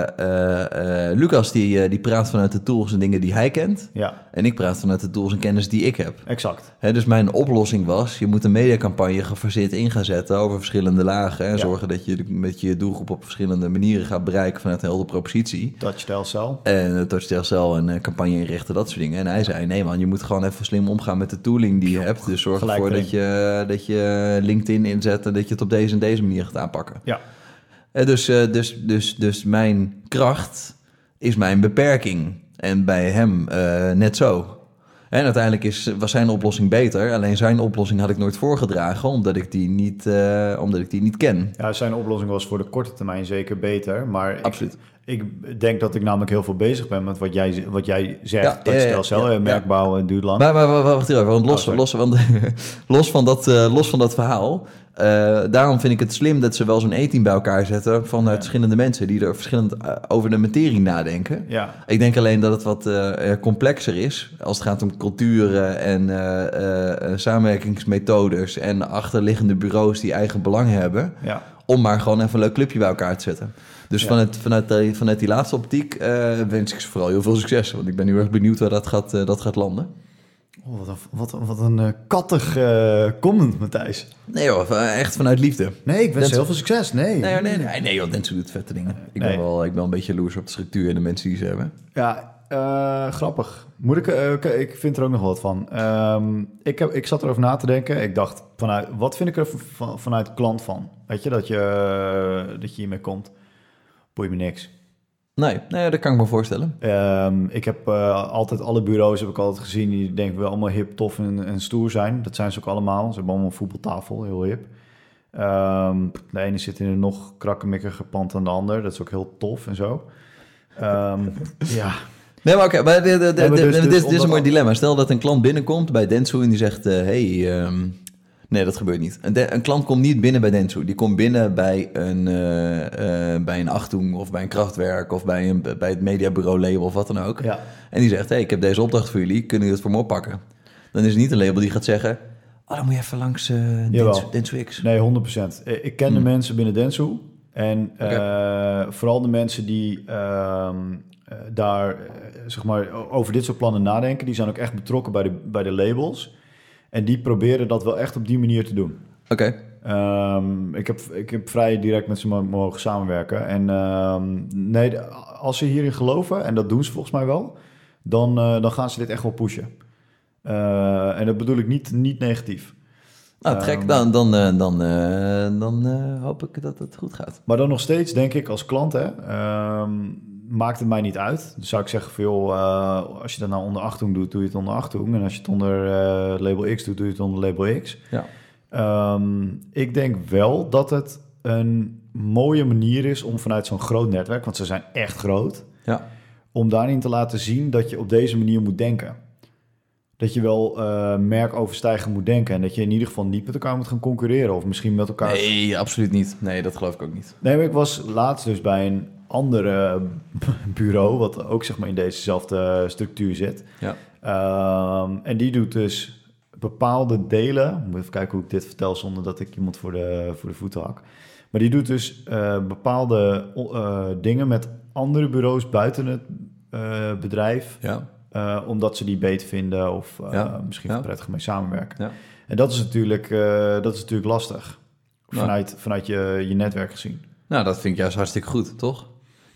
uh, Lucas die, uh, die praat vanuit de tools en dingen die hij kent. Ja. En ik praat vanuit de tools en kennis die ik heb. Exact. He, dus mijn oplossing was, je moet een mediacampagne gefaseerd in gaan zetten over verschillende lagen. En ja. zorgen dat je met je doelgroep op verschillende manieren gaat bereiken vanuit een heldere propositie. Touchdale cell. En touchdale cell en uh, campagne inrichten, dat soort dingen. En hij zei, nee man, je moet gewoon even slim omgaan met de tooling die je hebt. Dus zorg Gelijk ervoor erin. dat je, dat je LinkedIn inzet en dat je het op deze en deze manier gaat aanpakken. Ja. En dus, uh, dus, dus, dus mijn kracht is mijn beperking. En bij hem uh, net zo. En uiteindelijk is, was zijn oplossing beter. Alleen zijn oplossing had ik nooit voorgedragen, omdat ik die niet, uh, omdat ik die niet ken. Ja, zijn oplossing was voor de korte termijn zeker beter. Maar absoluut. Ik, ik denk dat ik namelijk heel veel bezig ben met wat jij, wat jij zegt. Ja, dat ja, stel ja, zelf, ja, merk bouwen duurt lang. Maar, maar, maar wacht even, want los, oh, los, want, los, van dat, uh, los van dat verhaal... Uh, daarom vind ik het slim dat ze wel zo'n E-team bij elkaar zetten... vanuit ja. verschillende mensen die er verschillend uh, over de materie nadenken. Ja. Ik denk alleen dat het wat uh, complexer is... als het gaat om culturen en uh, uh, samenwerkingsmethodes... en achterliggende bureaus die eigen belang hebben... Ja. om maar gewoon even een leuk clubje bij elkaar te zetten. Dus ja. vanuit, vanuit, die, vanuit die laatste optiek uh, wens ik ze vooral heel veel succes... want ik ben heel erg benieuwd waar dat gaat, uh, dat gaat landen. Oh, wat een, wat, wat een uh, kattig uh, comment, Matthijs. Nee hoor, echt vanuit liefde. Nee, ik wens Dentsu... heel veel succes. Nee, nee, nee, nee, nee joh, Dentsu doet vette dingen. Ik, nee. ben wel, ik ben een beetje jaloers op de structuur en de mensen die ze hebben. Ja, uh, grappig. Moet ik, uh, okay, ik vind er ook nog wat van. Um, ik, heb, ik zat erover na te denken. Ik dacht, vanuit, wat vind ik er van, vanuit de klant van? Weet je, dat je, uh, dat je hiermee komt. Boeit me niks. Nee, nee, dat kan ik me voorstellen. Um, ik heb uh, altijd alle bureaus heb ik altijd gezien die denk ik wel allemaal hip, tof en, en stoer zijn. Dat zijn ze ook allemaal. Ze hebben allemaal een voetbaltafel, heel hip. Um, de ene zit in een nog krakkemikkiger pand dan de ander. Dat is ook heel tof en zo. Um, ja. Nee, maar oké, okay, maar de, de, de, ja, maar dus, dit, dus dit is een mooi al... dilemma. Stel dat een klant binnenkomt bij Dentsu en die zegt... Uh, hey, um, nee, dat gebeurt niet. Een, de, een klant komt niet binnen bij Dentsu. Die komt binnen bij een, uh, uh, bij een Achtung of bij een Krachtwerk... of bij, een, bij het mediabureau label of wat dan ook. Ja. En die zegt, hey, ik heb deze opdracht voor jullie. Kunnen jullie het voor me oppakken? Dan is het niet een label die gaat zeggen... oh, dan moet je even langs uh, Dentsu, Dentsu X. Nee, honderd procent. Ik ken de hmm. mensen binnen Dentsu. En okay. uh, vooral de mensen die... Uh, Uh, daar uh, zeg maar over dit soort plannen nadenken, die zijn ook echt betrokken bij de, bij de labels. En die proberen dat wel echt op die manier te doen. Oké. Okay. Um, ik, heb, ik heb vrij direct met ze mogen samenwerken. En um, nee, als ze hierin geloven, en dat doen ze volgens mij wel, dan, uh, dan gaan ze dit echt wel pushen. Uh, en dat bedoel ik niet, niet negatief. Nou, trek, um, dan, dan, uh, dan, uh, dan uh, hoop ik dat het goed gaat. Maar dan nog steeds, denk ik, als klant, hè, um, maakt het mij niet uit. Dus zou ik zeggen van, joh, uh, als je dat nou onder Achtung doet, doe je het onder Achtung. En als je het onder uh, label X doet, doe je het onder label X. Ja. Um, ik denk wel dat het een mooie manier is om vanuit zo'n groot netwerk, want ze zijn echt groot, ja. om daarin te laten zien dat je op deze manier moet denken. Dat je wel uh, merkoverstijgend moet denken en dat je in ieder geval niet met elkaar moet gaan concurreren of misschien met elkaar... Nee, absoluut niet. Nee, dat geloof ik ook niet. Nee, maar ik was laatst dus bij een andere bureau, wat ook zeg maar in dezezelfde structuur zit. Ja. Um, en die doet dus bepaalde delen, ik moet even kijken hoe ik dit vertel zonder dat ik iemand voor de, voor de voeten hak. Maar die doet dus uh, bepaalde uh, dingen met andere bureaus buiten het uh, bedrijf. Ja. Uh, omdat ze die beter vinden of uh, ja. misschien ja. prettig mee samenwerken. Ja. En dat is natuurlijk, uh, dat is natuurlijk lastig. Vanuit, ja. vanuit je, je netwerk gezien. Nou, dat vind ik juist hartstikke goed, toch?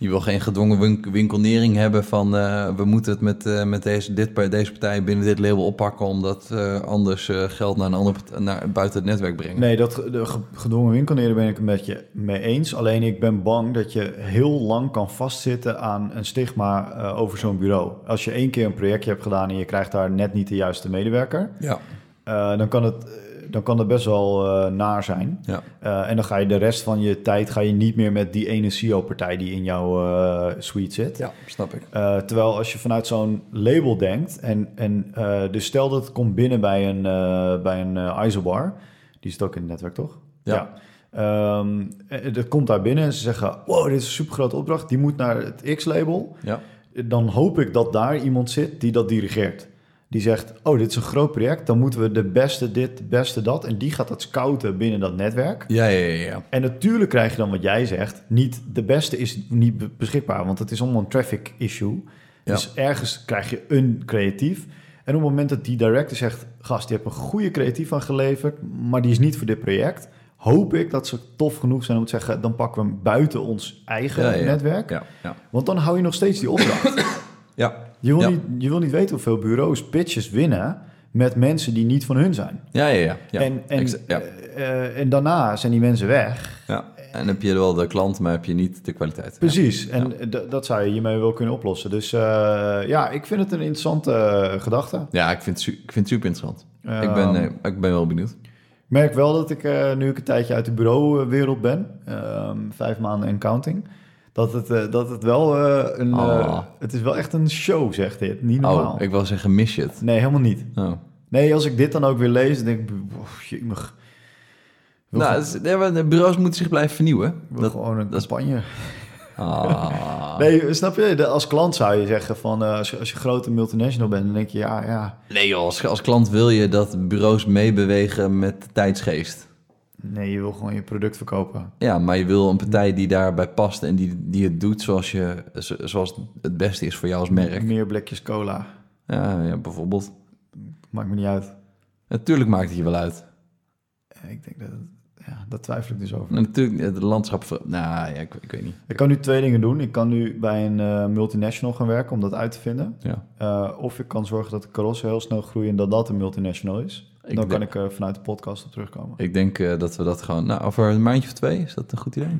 Je wil geen gedwongen wink- winkelnering hebben van uh, we moeten het met, uh, met deze, dit, deze partij binnen dit label oppakken, omdat uh, anders uh, geld naar een ander partij, naar, buiten het netwerk brengen. Nee, dat de gedwongen winkelneren ben ik het met je mee eens. Alleen ik ben bang dat je heel lang kan vastzitten aan een stigma uh, over zo'n bureau. Als je één keer een projectje hebt gedaan en je krijgt daar net niet de juiste medewerker, ja. uh, dan kan het... dan kan dat best wel uh, naar zijn. Ja. Uh, en dan ga je de rest van je tijd ga je niet meer met die ene C E O-partij die in jouw uh, suite zit. Ja, snap ik. Uh, terwijl als je vanuit zo'n label denkt en, en uh, dus stel dat het komt binnen bij een, uh, bij een uh, Isobar, die zit ook in het netwerk, toch? Ja. ja. Um, dat komt daar binnen en ze zeggen, wow, dit is een supergrote opdracht, die moet naar het X-label. Ja. Dan hoop ik dat daar iemand zit die dat dirigeert. Die zegt, oh, dit is een groot project, dan moeten we de beste dit, de beste dat. En die gaat dat scouten binnen dat netwerk. Ja, ja, ja, ja. En natuurlijk krijg je dan wat jij zegt. Niet, de beste is niet beschikbaar, want het is allemaal een traffic issue. Ja. Dus ergens krijg je een creatief. En op het moment dat die director zegt, gast, je hebt een goede creatief aangeleverd, maar die is niet voor dit project, hoop ik dat ze tof genoeg zijn om te zeggen, dan pakken we hem buiten ons eigen ja, ja. netwerk. Ja, ja. Want dan hou je nog steeds die opdracht. Ja. Je wil, ja. niet, je wil niet weten hoeveel bureaus pitches winnen met mensen die niet van hun zijn. Ja, ja, ja. ja. En, en, Exa- ja. uh, en daarna zijn die mensen weg. Ja. En heb je wel de klant, maar heb je niet de kwaliteit. Precies, ja. en ja. d- dat zou je hiermee wel kunnen oplossen. Dus uh, ja, ik vind het een interessante uh, gedachte. Ja, ik vind het, su- ik vind het super interessant. Uh, ik, ben, uh, ik ben wel benieuwd. Ik merk wel dat ik, uh, nu ik een tijdje uit de bureauwereld ben, uh, vijf maanden en counting, dat het, uh, dat het wel uh, een... Oh. Uh, het is wel echt een show, zegt dit. Niet normaal. Oh, ik wil zeggen, mis je het? Nee, helemaal niet. Oh. Nee, als ik dit dan ook weer lees, dan denk ik, oh, jemig. Nou, het is, de bureaus moeten zich blijven vernieuwen. Ik wil Dat, gewoon een dat campagne. Ah. Nee, snap je? De, als klant zou je zeggen van, uh, als, je, als je grote multinational bent, dan denk je, ja, ja. Nee joh, als, als klant wil je dat bureaus meebewegen met de tijdsgeest. Nee, je wil gewoon je product verkopen. Ja, maar je wil een partij die daarbij past en die, die het doet zoals, je, zoals het beste is voor jou als merk. Meer blikjes cola. Ja, ja bijvoorbeeld. Maakt me niet uit. Natuurlijk maakt het je wel uit. Ik denk dat, ja, dat twijfel ik dus over. Natuurlijk, het landschap... Nou ja, ik, ik weet niet. Ik kan nu twee dingen doen. Ik kan nu bij een uh, multinational gaan werken om dat uit te vinden. Ja. Uh, of ik kan zorgen dat de karossen heel snel groeien en dat dat een multinational is. Ik Dan denk, kan ik uh, vanuit de podcast op terugkomen. Ik denk uh, dat we dat gewoon... Nou, over een maandje of twee, is dat een goed idee?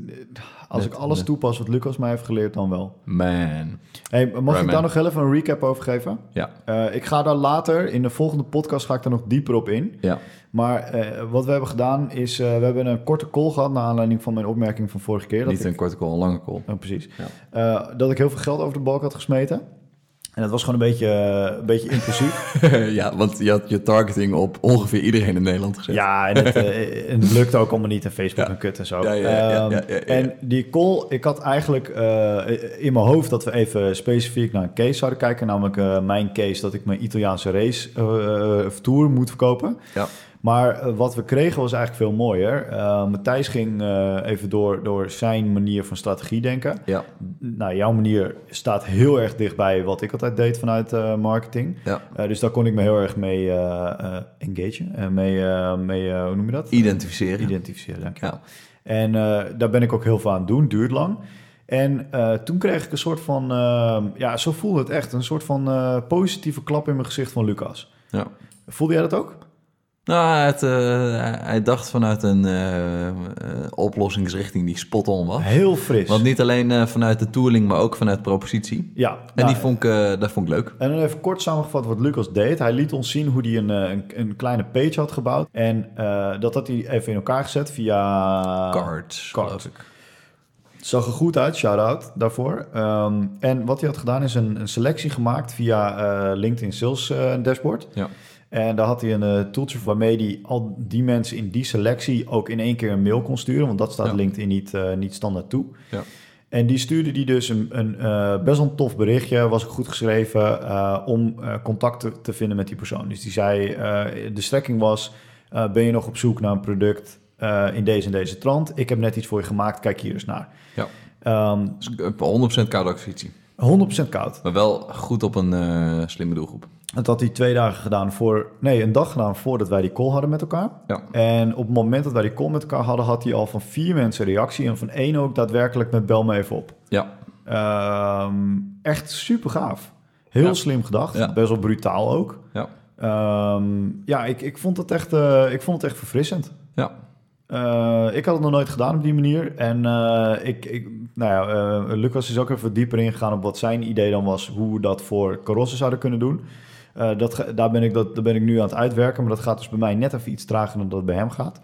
Als Net, ik alles net. toepas wat Lucas mij heeft geleerd, dan wel. Man. Hey, mag right, ik man. daar nog even een recap over geven? Ja. Uh, ik ga daar later, in de volgende podcast, ga ik daar nog dieper op in. Ja. Maar uh, wat we hebben gedaan is, uh, we hebben een korte call gehad naar aanleiding van mijn opmerking van vorige keer. Dat Niet ik, een korte call, een lange call. oh, precies. Ja. Uh, dat ik heel veel geld over de balk had gesmeten. En dat was gewoon een beetje, uh, een beetje impulsief. Ja, want je had je targeting op ongeveer iedereen in Nederland gezet. Ja, en het, uh, en het lukte ook allemaal niet. En Facebook Ja. en kut en zo. Ja, ja, ja, ja, ja, ja, ja. En die call, ik had eigenlijk uh, in mijn hoofd dat we even specifiek naar een case zouden kijken. Namelijk uh, mijn case dat ik mijn Italiaanse race uh, tour moet verkopen. Ja. Maar uh, wat we kregen was eigenlijk veel mooier. Uh, Matthijs ging uh, even door, door zijn manier van strategie denken. Ja. Nou, jouw manier staat heel erg dichtbij wat ik altijd deed vanuit uh, marketing. Ja. Uh, dus daar kon ik me heel erg mee uh, uh, engagen. Uh, mee, uh, mee uh, hoe noem je dat? Identificeren. Identificeren, dankjewel. Ja. En uh, daar ben ik ook heel veel aan het doen. Duurt lang. En uh, toen kreeg ik een soort van... Uh, ja, zo voelde het echt. Een soort van uh, positieve klap in mijn gezicht van Lucas. Ja. Voelde jij dat ook? Nou, het, uh, hij dacht vanuit een uh, uh, oplossingsrichting die spot-on was. Heel fris. Want niet alleen uh, vanuit de tooling, maar ook vanuit propositie. Ja. En nou, die vond ik, uh, dat vond ik leuk. En dan even kort samengevat wat Lucas deed. Hij liet ons zien hoe hij een, een, een kleine page had gebouwd. En uh, dat had hij even in elkaar gezet via... Cards, Cards. geloof ik. Het zag er goed uit, shout-out daarvoor. Um, en wat hij had gedaan is een, een selectie gemaakt via uh, LinkedIn Sales uh, Dashboard. Ja. En daar had hij een uh, tooltje waarmee hij al die mensen in die selectie ook in één keer een mail kon sturen. Want dat staat Ja. LinkedIn niet, uh, niet standaard toe. Ja. En die stuurde die dus een, een uh, best wel een tof berichtje, was ook goed geschreven, uh, om uh, contact te, te vinden met die persoon. Dus die zei, uh, de strekking was, uh, ben je nog op zoek naar een product uh, in deze en deze trant? Ik heb net iets voor je gemaakt, kijk hier eens naar. Ja. Um, Dus honderd procent koude acquisitie. honderd procent koud. Maar wel goed op een uh, slimme doelgroep. Dat had hij twee dagen gedaan voor... Nee, een dag gedaan voordat wij die call hadden met elkaar. Ja. En op het moment dat wij die call met elkaar hadden, had hij al van vier mensen reactie. En van één ook daadwerkelijk met bel me even op. Ja. Um, echt super gaaf. Heel ja. slim gedacht. Ja. Best wel brutaal ook. Ja, um, ja ik, ik, vond het echt, uh, ik vond het echt verfrissend. Ja. Uh, ik had het nog nooit gedaan op die manier. En uh, ik, ik, nou ja, uh, Lucas is ook even dieper ingegaan op wat zijn idee dan was, hoe we dat voor karossen zouden kunnen doen. Uh, dat, daar, ben ik, dat, daar ben ik nu aan het uitwerken, maar dat gaat dus bij mij net even iets trager dan dat het bij hem gaat.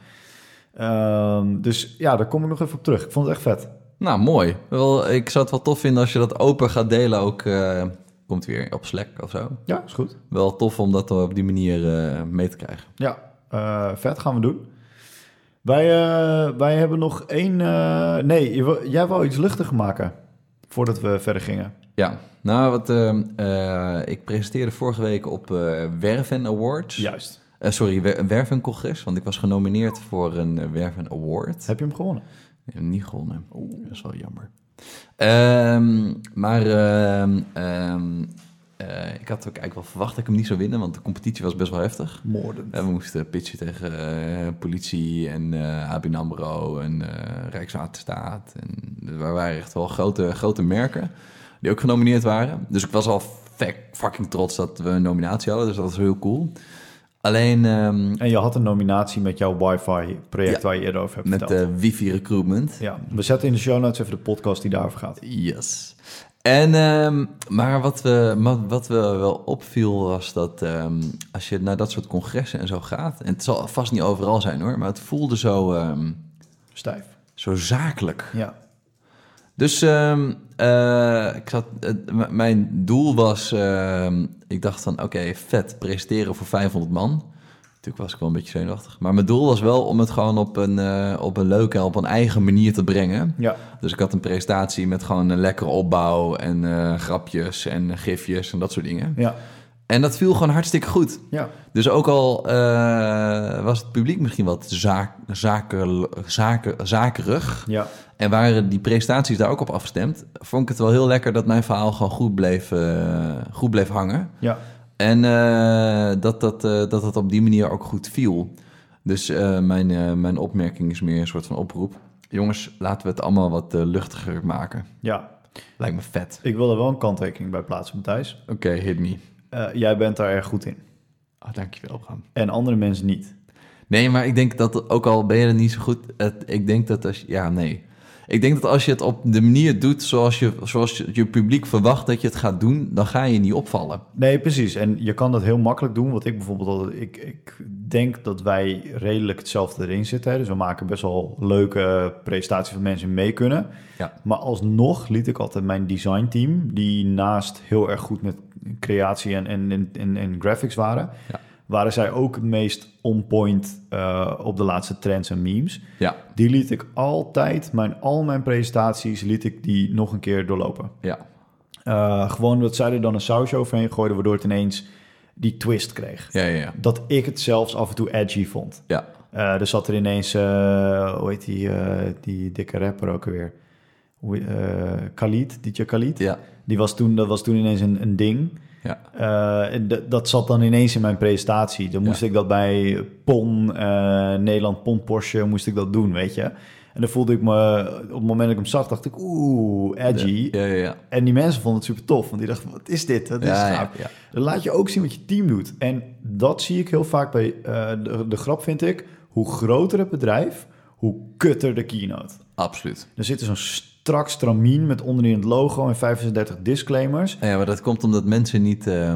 Uh, dus ja, daar kom ik nog even op terug. Ik vond het echt vet. Nou, mooi. Wel, ik zou het wel tof vinden als je dat open gaat delen ook. Uh, komt weer op Slack of zo. Ja, is goed. Wel tof om dat op die manier uh, mee te krijgen. Ja, uh, vet gaan we doen. Wij, uh, wij hebben nog één... Uh, nee, je, jij wou iets luchtiger maken voordat we verder gingen. Ja, nou, wat, uh, uh, ik presenteerde vorige week op uh, Werven Awards. Juist. Uh, sorry, Wer- Werven Congres, want ik was genomineerd voor een uh, Werven Award. Heb je hem gewonnen? Ik heb hem niet gewonnen. Oeh, dat is wel jammer. Um, maar um, um, uh, ik had ook eigenlijk wel verwacht dat ik hem niet zou winnen, want de competitie was best wel heftig. Moordend. En we moesten pitchen tegen uh, politie en uh, A B N AMRO en uh, Rijkswaterstaat. En er waren echt wel grote, grote merken die ook genomineerd waren. Dus ik was al fucking trots dat we een nominatie hadden, dus dat was heel cool. Alleen... Um, en je had een nominatie met jouw wifi-project ja, waar je eerder over hebt met verteld. Met uh, wifi recruitment. Ja, we zetten in de show notes even de podcast die daarover gaat. Yes. En, um, maar wat, we, wat we wel opviel was dat um, als je naar dat soort congressen en zo gaat... en het zal vast niet overal zijn hoor, maar het voelde zo... Um, stijf. Zo zakelijk. Ja. Dus um, uh, ik zat, uh, m- mijn doel was... Uh, ik dacht van, oké, okay, vet, presenteren voor vijfhonderd man. Natuurlijk was ik wel een beetje zenuwachtig. Maar mijn doel was wel om het gewoon op een, uh, op een leuke en op een eigen manier te brengen. Ja. Dus ik had een presentatie met gewoon een lekkere opbouw... en uh, grapjes en gifjes en dat soort dingen. Ja. En dat viel gewoon hartstikke goed. Ja. Dus ook al uh, was het publiek misschien wat zaak, zaken, zaken, zakerig... Ja. en waren die presentaties daar ook op afgestemd... vond ik het wel heel lekker dat mijn verhaal gewoon goed bleef, uh, goed bleef hangen. Ja. En uh, dat, dat, uh, dat het op die manier ook goed viel. Dus uh, mijn, uh, mijn opmerking is meer een soort van oproep. Jongens, laten we het allemaal wat uh, luchtiger maken. Ja. Lijkt me vet. Ik wil er wel een kanttekening bij plaatsen, Matthijs. Oké, okay, hit me. Uh, jij bent daar erg goed in. Oh, dankjewel, Bram. En andere mensen niet. Nee, maar ik denk dat, ook al ben je er niet zo goed... Het, ik denk dat als je... Ja, nee. Ik denk dat als je het op de manier doet zoals je, zoals je, je publiek verwacht dat je het gaat doen... dan ga je niet opvallen. Nee, precies. En je kan dat heel makkelijk doen. Wat ik bijvoorbeeld altijd... Ik, ik denk dat wij redelijk hetzelfde erin zitten. Hè? Dus we maken best wel leuke presentaties van mensen mee kunnen. Ja. Maar alsnog liet ik altijd mijn designteam... die naast heel erg goed met creatie en, en, en, en graphics waren... Ja. waren zij ook het meest on point uh, op de laatste trends en memes. Ja. Die liet ik altijd, mijn, al mijn presentaties, liet ik die nog een keer doorlopen. Ja. Uh, gewoon dat zij er dan een sausje overheen gooiden, waardoor het ineens die twist kreeg. Ja, ja, ja. Dat ik het zelfs af en toe edgy vond. Ja. Uh, er zat er ineens, uh, hoe heet die, uh, die dikke rapper ook weer? Uh, Khalid, D J Khalid. Ja. Die was toen, dat was toen ineens een, een ding. Ja. Uh, d- dat zat dan ineens in mijn presentatie. Dan moest ja. ik dat bij PON, uh, Nederland PON Porsche, moest ik dat doen, weet je. En dan voelde ik me, op het moment dat ik hem zag, dacht ik, oeh, edgy. Ja, ja, ja. En die mensen vonden het super tof, want die dachten, wat is dit? Dat is ja, gaaf. ja, ja. Dan laat je ook zien wat je team doet. En dat zie ik heel vaak bij, uh, de, de grap vind ik, hoe groter het bedrijf, hoe kutter de keynote. Absoluut. Er zit zo'n strak stramien met onderin het logo en vijfendertig disclaimers. Ja, maar dat komt omdat mensen niet... Uh,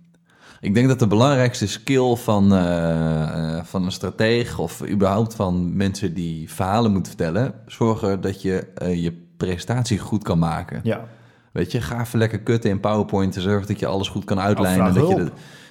ik denk dat de belangrijkste skill van, uh, uh, van een strateeg... of überhaupt van mensen die verhalen moeten vertellen... zorgen dat je uh, je presentatie goed kan maken. Ja. Weet je, ga even lekker kutten in PowerPoint... en zorg dat je alles goed kan uitlijnen. Oh, dat je de,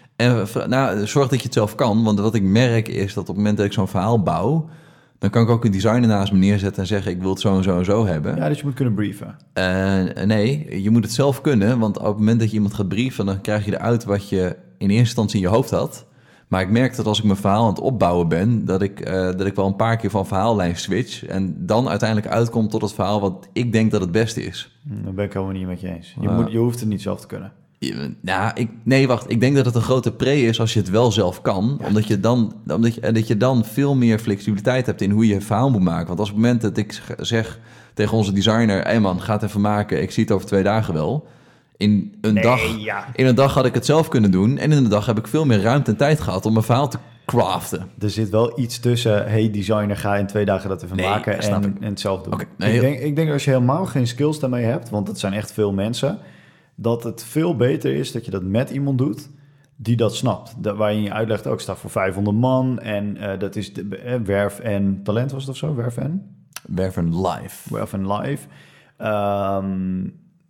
en nou, zorg dat je het zelf kan. Want wat ik merk is dat op het moment dat ik zo'n verhaal bouw... dan kan ik ook een designer naast me neerzetten en zeggen... ik wil het zo en zo en zo hebben. Ja, dus je moet kunnen brieven. Uh, nee, je moet het zelf kunnen. Want op het moment dat je iemand gaat brieven... dan krijg je eruit wat je in eerste instantie in je hoofd had. Maar ik merk dat als ik mijn verhaal aan het opbouwen ben... dat ik, uh, dat ik wel een paar keer van verhaallijn switch... en dan uiteindelijk uitkom tot het verhaal wat ik denk dat het beste is. Daar ben ik helemaal niet met je eens. Je, Uh, moet, je hoeft het niet zelf te kunnen. Ja, ik, nee, wacht. Ik denk dat het een grote pre is als je het wel zelf kan. Ja. Omdat, je dan, omdat je, dat je dan veel meer flexibiliteit hebt in hoe je het verhaal moet maken. Want als op het moment dat ik zeg tegen onze designer... hé hey man, ga het even maken. Ik zie het over twee dagen wel. In een, nee, dag, ja. in een dag had ik het zelf kunnen doen. En in een dag heb ik veel meer ruimte en tijd gehad om mijn verhaal te craften. Er zit wel iets tussen... hey designer, ga in twee dagen dat even nee, maken en, en het zelf doen. Okay, nee, ik, denk, ik denk als je helemaal geen skills daarmee hebt... want het zijn echt veel mensen... dat het veel beter is dat je dat met iemand doet die dat snapt. Dat, waarin je uitlegt, ook oh, staat voor vijfhonderd man en uh, dat is de, uh, werf en talent was het of zo? Werf en? Werf en live. Werf en live. Um,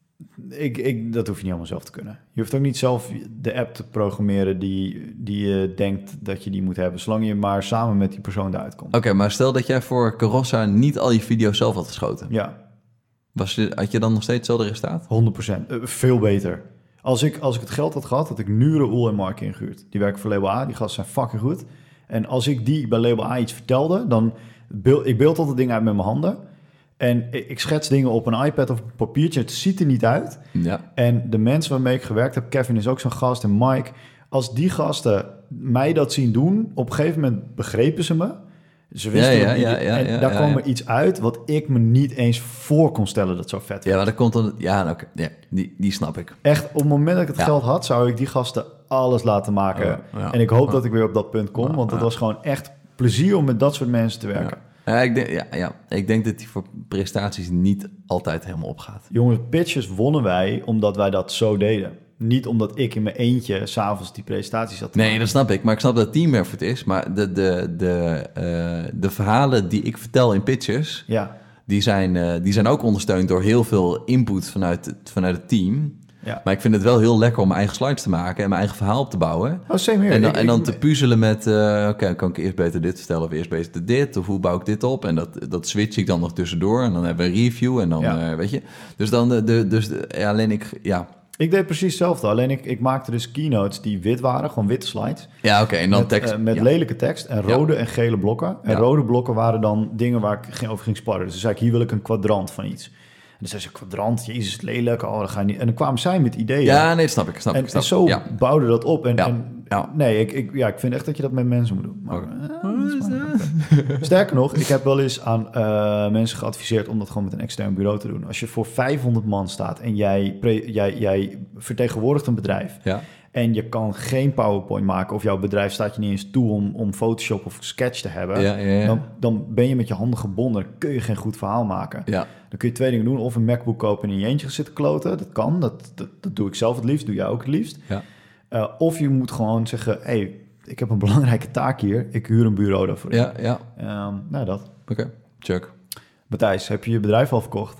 ik, ik, dat hoef je niet allemaal zelf te kunnen. Je hoeft ook niet zelf de app te programmeren die, die je denkt dat je die moet hebben, zolang je maar samen met die persoon eruit komt. Oké, okay, maar stel dat jij voor Carossa niet al je video's zelf had geschoten. Ja. Was je, had je dan nog steeds hetzelfde resultaat? honderd procent. Uh, veel beter. Als ik, als ik het geld had gehad, had ik nu Raoul en Mark ingehuurd. Die werken voor Label A. Die gasten zijn fucking goed. En als ik die bij Label A iets vertelde, dan... Beeld, ik beeld altijd dingen uit met mijn handen. En ik, ik schets dingen op een iPad of een papiertje. Het ziet er niet uit. Ja. En de mensen waarmee ik gewerkt heb... Kevin is ook zo'n gast en Mike. Als die gasten mij dat zien doen... Op een gegeven moment begrepen ze me... Ze wisten ja, ja, niet, ja, ja, en ja, daar ja, kwam ja. er iets uit wat ik me niet eens voor kon stellen dat zo vet was. Ja, maar dat komt dan... Ja, okay. ja die, die snap ik. Echt, op het moment dat ik het ja. geld had, zou ik die gasten alles laten maken. Oh, ja. En ik hoop oh. dat ik weer op dat punt kom, want het ja. was gewoon echt plezier om met dat soort mensen te werken. Ja. Ja, ik denk, ja, ja, ik denk dat die voor prestaties niet altijd helemaal opgaat. Jongens, pitches wonnen wij omdat wij dat zo deden. Niet omdat ik in mijn eentje s'avonds die presentaties had. Nee, dat snap ik. Maar ik snap dat het team effort is. Maar de, de, de, uh, de verhalen die ik vertel in pitches... Ja. Die, zijn, uh, die zijn ook ondersteund door heel veel input vanuit het, vanuit het team. Ja. Maar ik vind het wel heel lekker om mijn eigen slides te maken... en mijn eigen verhaal op te bouwen. Oh, same here. En dan, ik, en dan ik, te puzzelen met... Uh, Oké, okay, kan ik eerst beter dit vertellen of eerst beter dit? Of hoe bouw ik dit op? En dat, dat switch ik dan nog tussendoor. En dan hebben we een review en dan, ja. uh, weet je... Dus dan, de, de, dus de, ja, alleen ik... ja. Ik deed precies hetzelfde, alleen ik, ik maakte dus keynotes die wit waren, gewoon witte slides. Ja, oké, okay, en dan met, tekst. Uh, met ja. lelijke tekst en rode ja. en gele blokken. En ja. rode blokken waren dan dingen waar ik over ging sparren. Dus dan zei ik, hier wil ik een kwadrant van iets. En dan zei ze, kwadrant, jezus, lelijk, oh, dan ga je niet... En dan kwamen zij met ideeën. Ja, nee, dat snap ik, snap en, ik. Snap. En zo ja. bouwde dat op. En, ja. en ja. nee, ik, ik, ja, ik vind echt dat je dat met mensen moet doen. Maar, okay. uh, sterker nog, ik heb wel eens aan uh, mensen geadviseerd om dat gewoon met een extern bureau te doen. Als je voor vijfhonderd man staat en jij, pre, jij, jij vertegenwoordigt een bedrijf... Ja. En je kan geen PowerPoint maken... of jouw bedrijf staat je niet eens toe om, om Photoshop of Sketch te hebben... Ja, ja, ja. Dan, dan ben je met je handen gebonden. Dan kun je geen goed verhaal maken. Ja. Dan kun je twee dingen doen. Of een MacBook kopen en in je eentje gaan zitten kloten. Dat kan. Dat, dat, dat doe ik zelf het liefst. Doe jij ook het liefst. Ja. Uh, of je moet gewoon zeggen... hey, ik heb een belangrijke taak hier. Ik huur een bureau daarvoor. Ja, ja. Um, nou, dat. Oké, okay. Check. Matthijs, heb je je bedrijf al verkocht?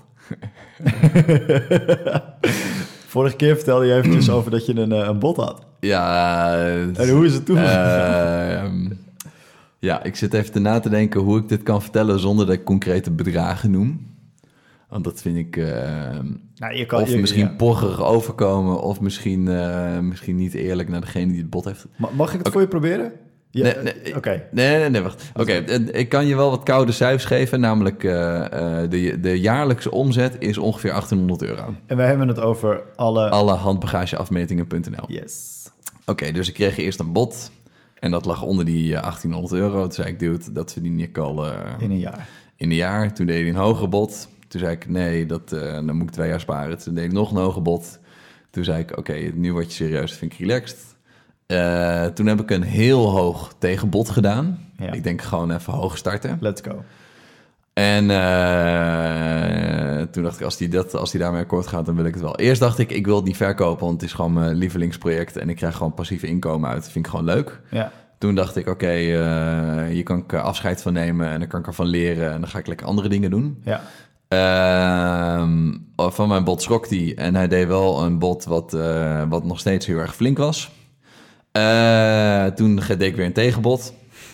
Vorige keer vertelde je eventjes over dat je een, een bot had. Ja. Uh, en hoe is het toen? Uh, um, ja, ik zit even te na te denken hoe ik dit kan vertellen zonder dat ik concrete bedragen noem. Want dat vind ik uh, nou, je kan, of je, misschien ja. porgerig overkomen... of misschien, uh, misschien niet eerlijk naar degene die het bot heeft. Mag ik het okay. voor je proberen? Ja, nee, nee, Oké. Okay. Nee, nee, nee, wacht. Oké, okay, ik kan je wel wat koude cijfers geven. Namelijk, uh, uh, de, de jaarlijkse omzet is ongeveer achttienhonderd euro. En wij hebben het over alle... Alle handbagageafmetingen punt n l. Yes. Oké, okay, dus ik kreeg eerst een bod. En dat lag onder die uh, achttienhonderd euro. Toen zei ik, dude, dat verdien ik al... Uh, in een jaar. In een jaar. Toen deed hij een hoger bod. Toen zei ik, nee, dat, uh, dan moet ik twee jaar sparen. Toen deed ik nog een hoger bod. Toen zei ik, oké, okay, nu word je serieus, dat vind ik relaxed. Uh, toen heb ik een heel hoog tegenbod gedaan. Ja. Ik denk gewoon even hoog starten. Let's go. En uh, toen dacht ik, als die, dat, als die daarmee akkoord gaat, dan wil ik het wel. Eerst dacht ik, ik wil het niet verkopen, want het is gewoon mijn lievelingsproject. En ik krijg gewoon passief inkomen uit. Dat vind ik gewoon leuk. Ja. Toen dacht ik, oké, okay, uh, hier kan ik afscheid van nemen en dan kan ik ervan leren. En dan ga ik lekker andere dingen doen. Ja. Uh, van mijn bod schrok hij. En hij deed wel een bod wat, uh, wat nog steeds heel erg flink was. Uh, toen deed ik weer een tegenbod.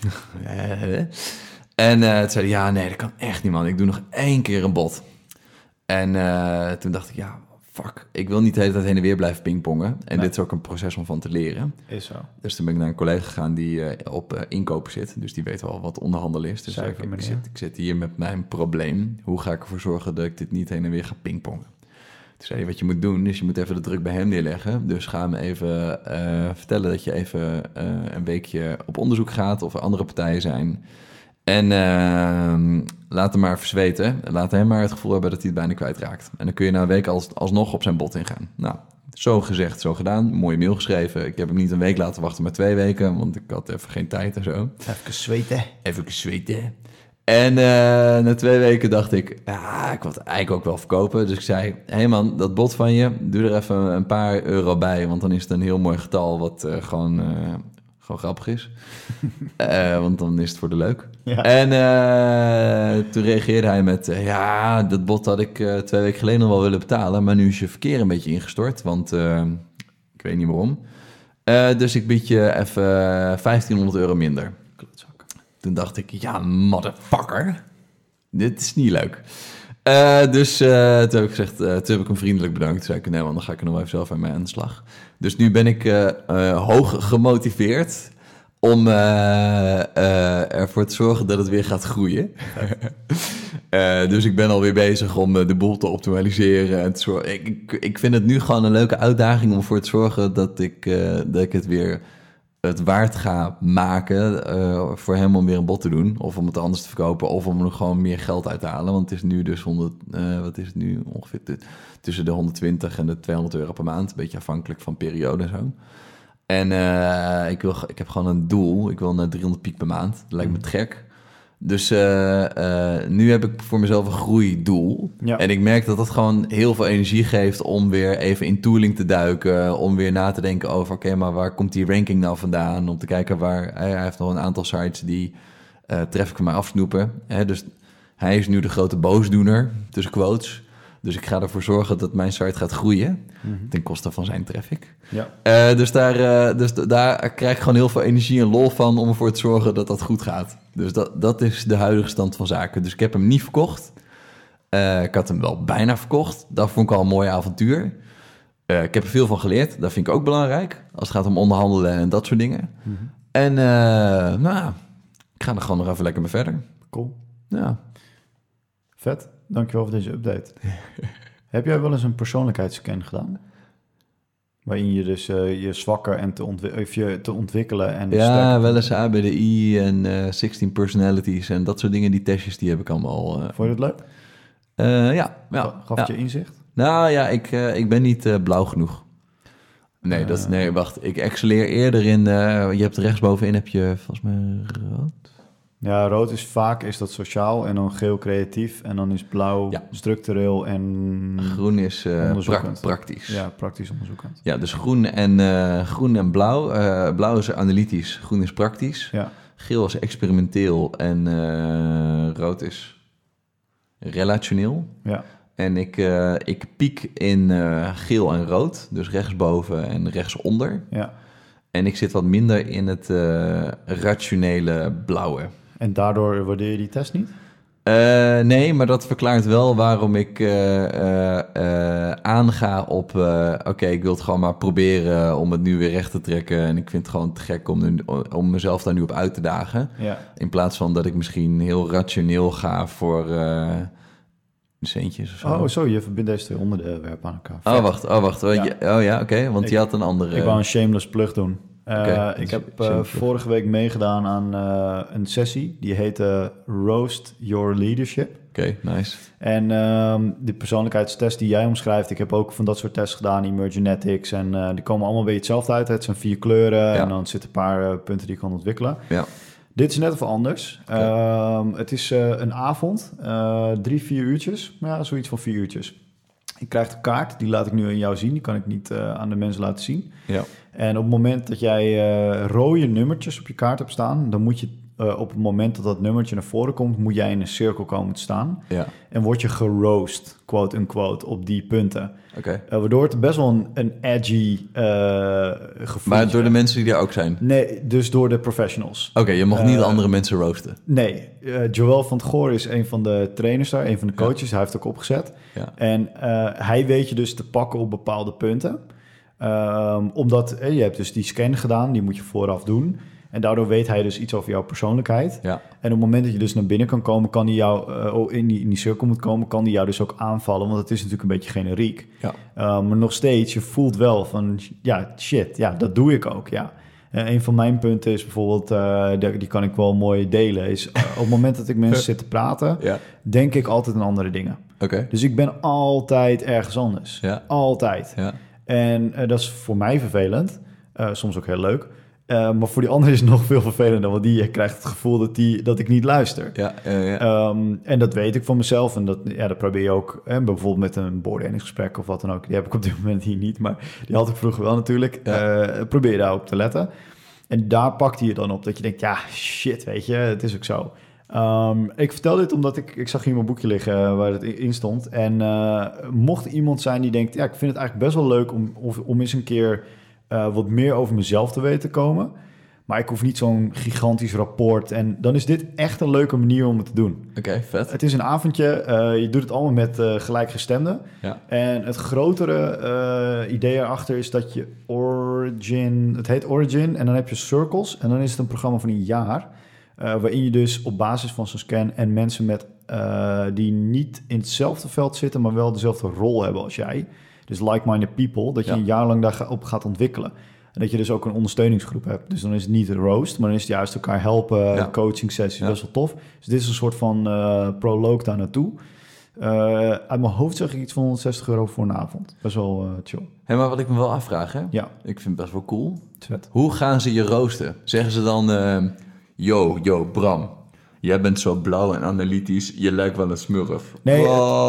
en uh, toen zei hij, ja, nee, dat kan echt niet, man. Ik doe nog één keer een bod. En uh, toen dacht ik, ja, fuck. Ik wil niet de hele tijd heen en weer blijven pingpongen. En nee. Dit is ook een proces om van te leren. Is zo. Dus toen ben ik naar een collega gegaan die uh, op uh, inkopen zit. Dus die weet wel wat onderhandelen is. Dus Zeker, ik, ik, zit, ik zit hier met mijn probleem. Hoe ga ik ervoor zorgen dat ik dit niet heen en weer ga pingpongen? Toen Toen zei hij, wat je moet doen, is je moet even de druk bij hem neerleggen. Dus ga hem even uh, vertellen dat je even uh, een weekje op onderzoek gaat of er andere partijen zijn. En uh, laat hem maar verzweten. Laat hem maar het gevoel hebben dat hij het bijna kwijtraakt. En dan kun je na een week als, alsnog op zijn bot ingaan. Nou, zo gezegd, zo gedaan. Mooie mail geschreven. Ik heb hem niet een week laten wachten, maar twee weken. Want ik had even geen tijd en zo. Even zweten. Even zweten. En uh, na twee weken dacht ik, ja, ik wil het eigenlijk ook wel verkopen. Dus ik zei, hé hey man, dat bot van je, doe er even een paar euro bij. Want dan is het een heel mooi getal wat uh, gewoon, uh, gewoon grappig is. uh, want dan is het voor de leuk. Ja. En uh, toen reageerde hij met, uh, ja, dat bot had ik uh, twee weken geleden nog wel willen betalen. Maar nu is je verkeer een beetje ingestort, want uh, ik weet niet waarom. Uh, dus ik bied je even vijftienhonderd euro minder. Toen dacht ik, ja, motherfucker, dit is niet leuk. Uh, dus uh, toen heb ik gezegd, uh, toen heb ik hem vriendelijk bedankt. Toen zei ik, nee man, dan ga ik er nog even zelf aan mee aan de slag. Dus nu ben ik uh, uh, hoog gemotiveerd om uh, uh, ervoor te zorgen dat het weer gaat groeien. uh, dus ik ben alweer bezig om uh, de boel te optimaliseren. En te zorgen. Ik, ik, ik vind het nu gewoon een leuke uitdaging om ervoor te zorgen dat ik, uh, dat ik het weer... het waard ga maken uh, voor hem om weer een bod te doen. Of om het anders te verkopen. Of om er gewoon meer geld uit te halen. Want het is nu dus honderd... Uh, wat is het nu? Ongeveer t- tussen de honderdtwintig en de tweehonderd euro per maand. Een beetje afhankelijk van periode en zo. En uh, ik, wil, ik heb gewoon een doel. Ik wil naar driehonderd piek per maand. Dat lijkt me te gek. Dus uh, uh, nu heb ik voor mezelf een groeidoel. Ja. En ik merk dat dat gewoon heel veel energie geeft om weer even in tooling te duiken. Om weer na te denken over, oké, okay, maar waar komt die ranking nou vandaan? Om te kijken waar, hij, hij heeft nog een aantal sites die uh, traffic van mij afsnoepen. Hè, dus hij is nu de grote boosdoener, tussen quotes. Dus ik ga ervoor zorgen dat mijn site gaat groeien. Mm-hmm. Ten koste van zijn traffic. Ja. Uh, dus, daar, uh, dus d- daar krijg ik gewoon heel veel energie en lol van om ervoor te zorgen dat dat goed gaat. Dus dat, dat is de huidige stand van zaken. Dus ik heb hem niet verkocht. Uh, ik had hem wel bijna verkocht. Dat vond ik al een mooi avontuur. Uh, ik heb er veel van geleerd. Dat vind ik ook belangrijk. Als het gaat om onderhandelen en dat soort dingen. Mm-hmm. En uh, nou, ik ga er gewoon nog even lekker mee verder. Cool. Ja. Vet. Dankjewel voor deze update. Heb jij wel eens een persoonlijkheidsscan gedaan? Waarin je dus uh, je zwakker en te, ontwi- of je te ontwikkelen en... Ja, wel eens A B D I en uh, zestien personalities en dat soort dingen. Die testjes, die heb ik allemaal... Uh, Vond je dat leuk? Uh, ja. ja. Gaf ja. het je inzicht? Nou ja, ik, uh, ik ben niet uh, blauw genoeg. Nee, uh, dat is, nee, wacht. Ik excelleer eerder in... Uh, je hebt rechtsbovenin heb je volgens mij rood... Ja, rood is vaak is dat sociaal en dan geel creatief en dan is blauw ja. structureel en groen is uh, pra- praktisch. Ja, praktisch onderzoekend. Ja, dus groen en, uh, groen en blauw. Uh, blauw is analytisch, groen is praktisch. Ja. Geel is experimenteel en uh, rood is relationeel. Ja. En ik, uh, ik piek in uh, geel en rood, dus rechtsboven en rechtsonder. Ja. En ik zit wat minder in het uh, rationele blauwe. En daardoor waardeer je die test niet? Uh, nee, maar dat verklaart wel waarom ik uh, uh, uh, aanga op... Uh, Oké, okay, ik wil het gewoon maar proberen om het nu weer recht te trekken. En ik vind het gewoon te gek om, nu, om mezelf daar nu op uit te dagen. Ja. In plaats van dat ik misschien heel rationeel ga voor uh, centjes of zo. Oh, zo, je verbindt deze twee onderwerpen aan elkaar. Vet. Oh, wacht, oh, wacht. Oh ja, oh, ja oké, okay, want ik, je had een andere... Ik wou een shameless plug doen. Uh, okay, ik heb uh, vorige week meegedaan aan uh, een sessie. Die heette Roast Your Leadership. Oké, okay, nice. En um, die persoonlijkheidstest die jij omschrijft... ik heb ook van dat soort tests gedaan, Emergenetics... en uh, die komen allemaal weer hetzelfde uit. Het zijn vier kleuren ja. en dan zitten een paar uh, punten die je kan ontwikkelen. Ja. Dit is net even anders. Okay. Um, het is uh, een avond, uh, drie, vier uurtjes. Ja, zoiets van vier uurtjes. Je krijgt een kaart, die laat ik nu aan jou zien. Die kan ik niet uh, aan de mensen laten zien. Ja. En op het moment dat jij uh, rode nummertjes op je kaart hebt staan... dan moet je uh, op het moment dat dat nummertje naar voren komt... moet jij in een cirkel komen te staan. Ja. En word je geroost, quote-unquote, op die punten. Okay. Uh, waardoor het best wel een, een edgy uh, gevoel Maar door de mensen die er ook zijn? Nee, dus door de professionals. Oké, okay, je mag niet uh, andere mensen roosten? Nee. Uh, Joël van 't Goor is een van de trainers daar, een van de coaches. Ja. Hij heeft het ook opgezet. Ja. En uh, hij weet je dus te pakken op bepaalde punten... Um, omdat eh, je hebt dus die scan gedaan, die moet je vooraf doen. En daardoor weet hij dus iets over jouw persoonlijkheid. Ja. En op het moment dat je dus naar binnen kan komen, kan hij jou uh, in, die, in die cirkel moet komen, kan hij jou dus ook aanvallen. Want het is natuurlijk een beetje generiek. Ja. Uh, maar nog steeds, je voelt wel van, ja, shit, ja, dat doe ik ook, ja. Uh, een van mijn punten is bijvoorbeeld, uh, die, die kan ik wel mooi delen, is uh, op het moment dat ik mensen zit te praten, ja. denk ik altijd aan andere dingen. Okay. Dus ik ben altijd ergens anders. Ja. Altijd. Ja. En uh, dat is voor mij vervelend. Uh, soms ook heel leuk. Uh, maar voor die andere is het nog veel vervelender. Want die krijgt het gevoel dat, die, dat ik niet luister. Ja, ja, ja. Um, en dat weet ik van mezelf. En dat, ja, dat probeer je ook. Hè, bijvoorbeeld met een beoordelingsgesprek of wat dan ook. Die heb ik op dit moment hier niet. Maar die had ik vroeger wel natuurlijk. Ja. Uh, probeer daarop te letten. En daar pakte je dan op. Dat je denkt, ja, shit, weet je. Het is ook zo. Um, ik vertel dit omdat ik, ik zag hier mijn boekje liggen waar het in stond. En uh, mocht iemand zijn die denkt, ja, ik vind het eigenlijk best wel leuk om, om, om eens een keer uh, wat meer over mezelf te weten te komen. Maar ik hoef niet zo'n gigantisch rapport. En dan is dit echt een leuke manier om het te doen. Oké, okay, vet. Het is een avondje. Uh, je doet het allemaal met uh, gelijkgestemden. Ja. En het grotere uh, idee erachter is dat je Origin... Het heet Origin en dan heb je Circles. En dan is het een programma van een jaar. Uh, waarin je dus op basis van zo'n scan en mensen met, uh, die niet in hetzelfde veld zitten, maar wel dezelfde rol hebben als jij. Dus like-minded people, dat je ja. een jaar lang daarop gaat ontwikkelen. En dat je dus ook een ondersteuningsgroep hebt. Dus dan is het niet een roast, maar dan is het juist elkaar helpen, ja. coaching sessies, ja. best wel tof. Dus dit is een soort van uh, proloog daar naartoe. Uh, uit mijn hoofd zeg ik iets van honderdzestig euro voor een avond. Best wel uh, chill. Hey, maar wat ik me wel afvraag, hè? Ja. Ik vind het best wel cool. Vet. Hoe gaan ze je roosten? Zeggen ze dan... Uh, Yo, yo, Bram. Jij bent zo blauw en analytisch. Je lijkt wel een smurf. Nee,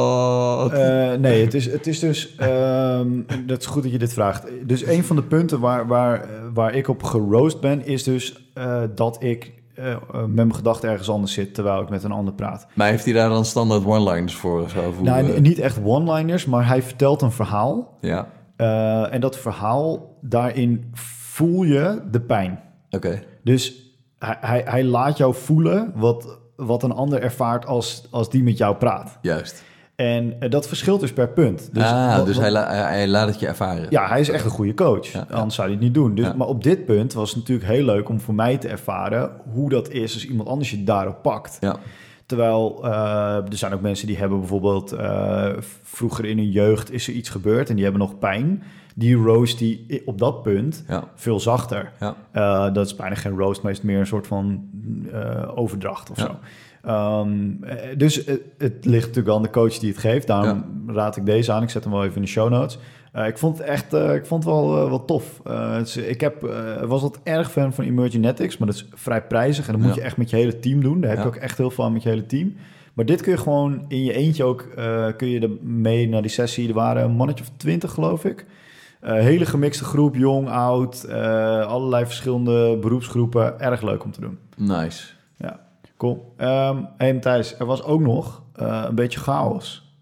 het, uh, nee het, is, het is dus... Um, dat is goed dat je dit vraagt. Dus een van de punten waar, waar, waar ik op geroost ben... is dus uh, dat ik uh, met mijn gedachten ergens anders zit... terwijl ik met een ander praat. Maar heeft hij daar dan standaard one-liners voor? Of zo? Nou, uh... niet echt one-liners, maar hij vertelt een verhaal. Ja. Uh, en dat verhaal, daarin voel je de pijn. Oké. Okay. Dus... Hij, hij, hij laat jou voelen wat, wat een ander ervaart als, als die met jou praat. Juist. En uh, dat verschilt dus per punt. Dus, ah, wat, dus wat, hij, la, hij laat het je ervaren. Ja, hij is echt een goede coach. Ja, ja. Anders zou hij het niet doen. Dus, ja. Maar op dit punt was het natuurlijk heel leuk om voor mij te ervaren... hoe dat is als iemand anders je daarop pakt. Ja. Terwijl uh, er zijn ook mensen die hebben bijvoorbeeld... Uh, vroeger in hun jeugd is er iets gebeurd en die hebben nog pijn... Die roast die op dat punt ja. veel zachter. Ja. Uh, dat is bijna geen roast, maar is het meer een soort van uh, overdracht of ja. zo. Um, dus het, het ligt natuurlijk wel aan de coach die het geeft. Daarom ja. raad ik deze aan. Ik zet hem wel even in de show notes. Uh, ik vond het echt uh, ik vond het wel, uh, wel tof. Uh, het is, ik heb, uh, was wat erg fan van Emergenetics, maar dat is vrij prijzig. En dat moet ja. je echt met je hele team doen. Daar heb ja. je ook echt heel veel aan met je hele team. Maar dit kun je gewoon in je eentje ook... Uh, kun je er mee naar die sessie. Er waren een mannetje of twintig, geloof ik. Uh, hele gemixte groep, jong, oud, uh, allerlei verschillende beroepsgroepen. Erg leuk om te doen. Nice. Ja, cool. Um, hey Thijs, er was ook nog uh, een beetje chaos.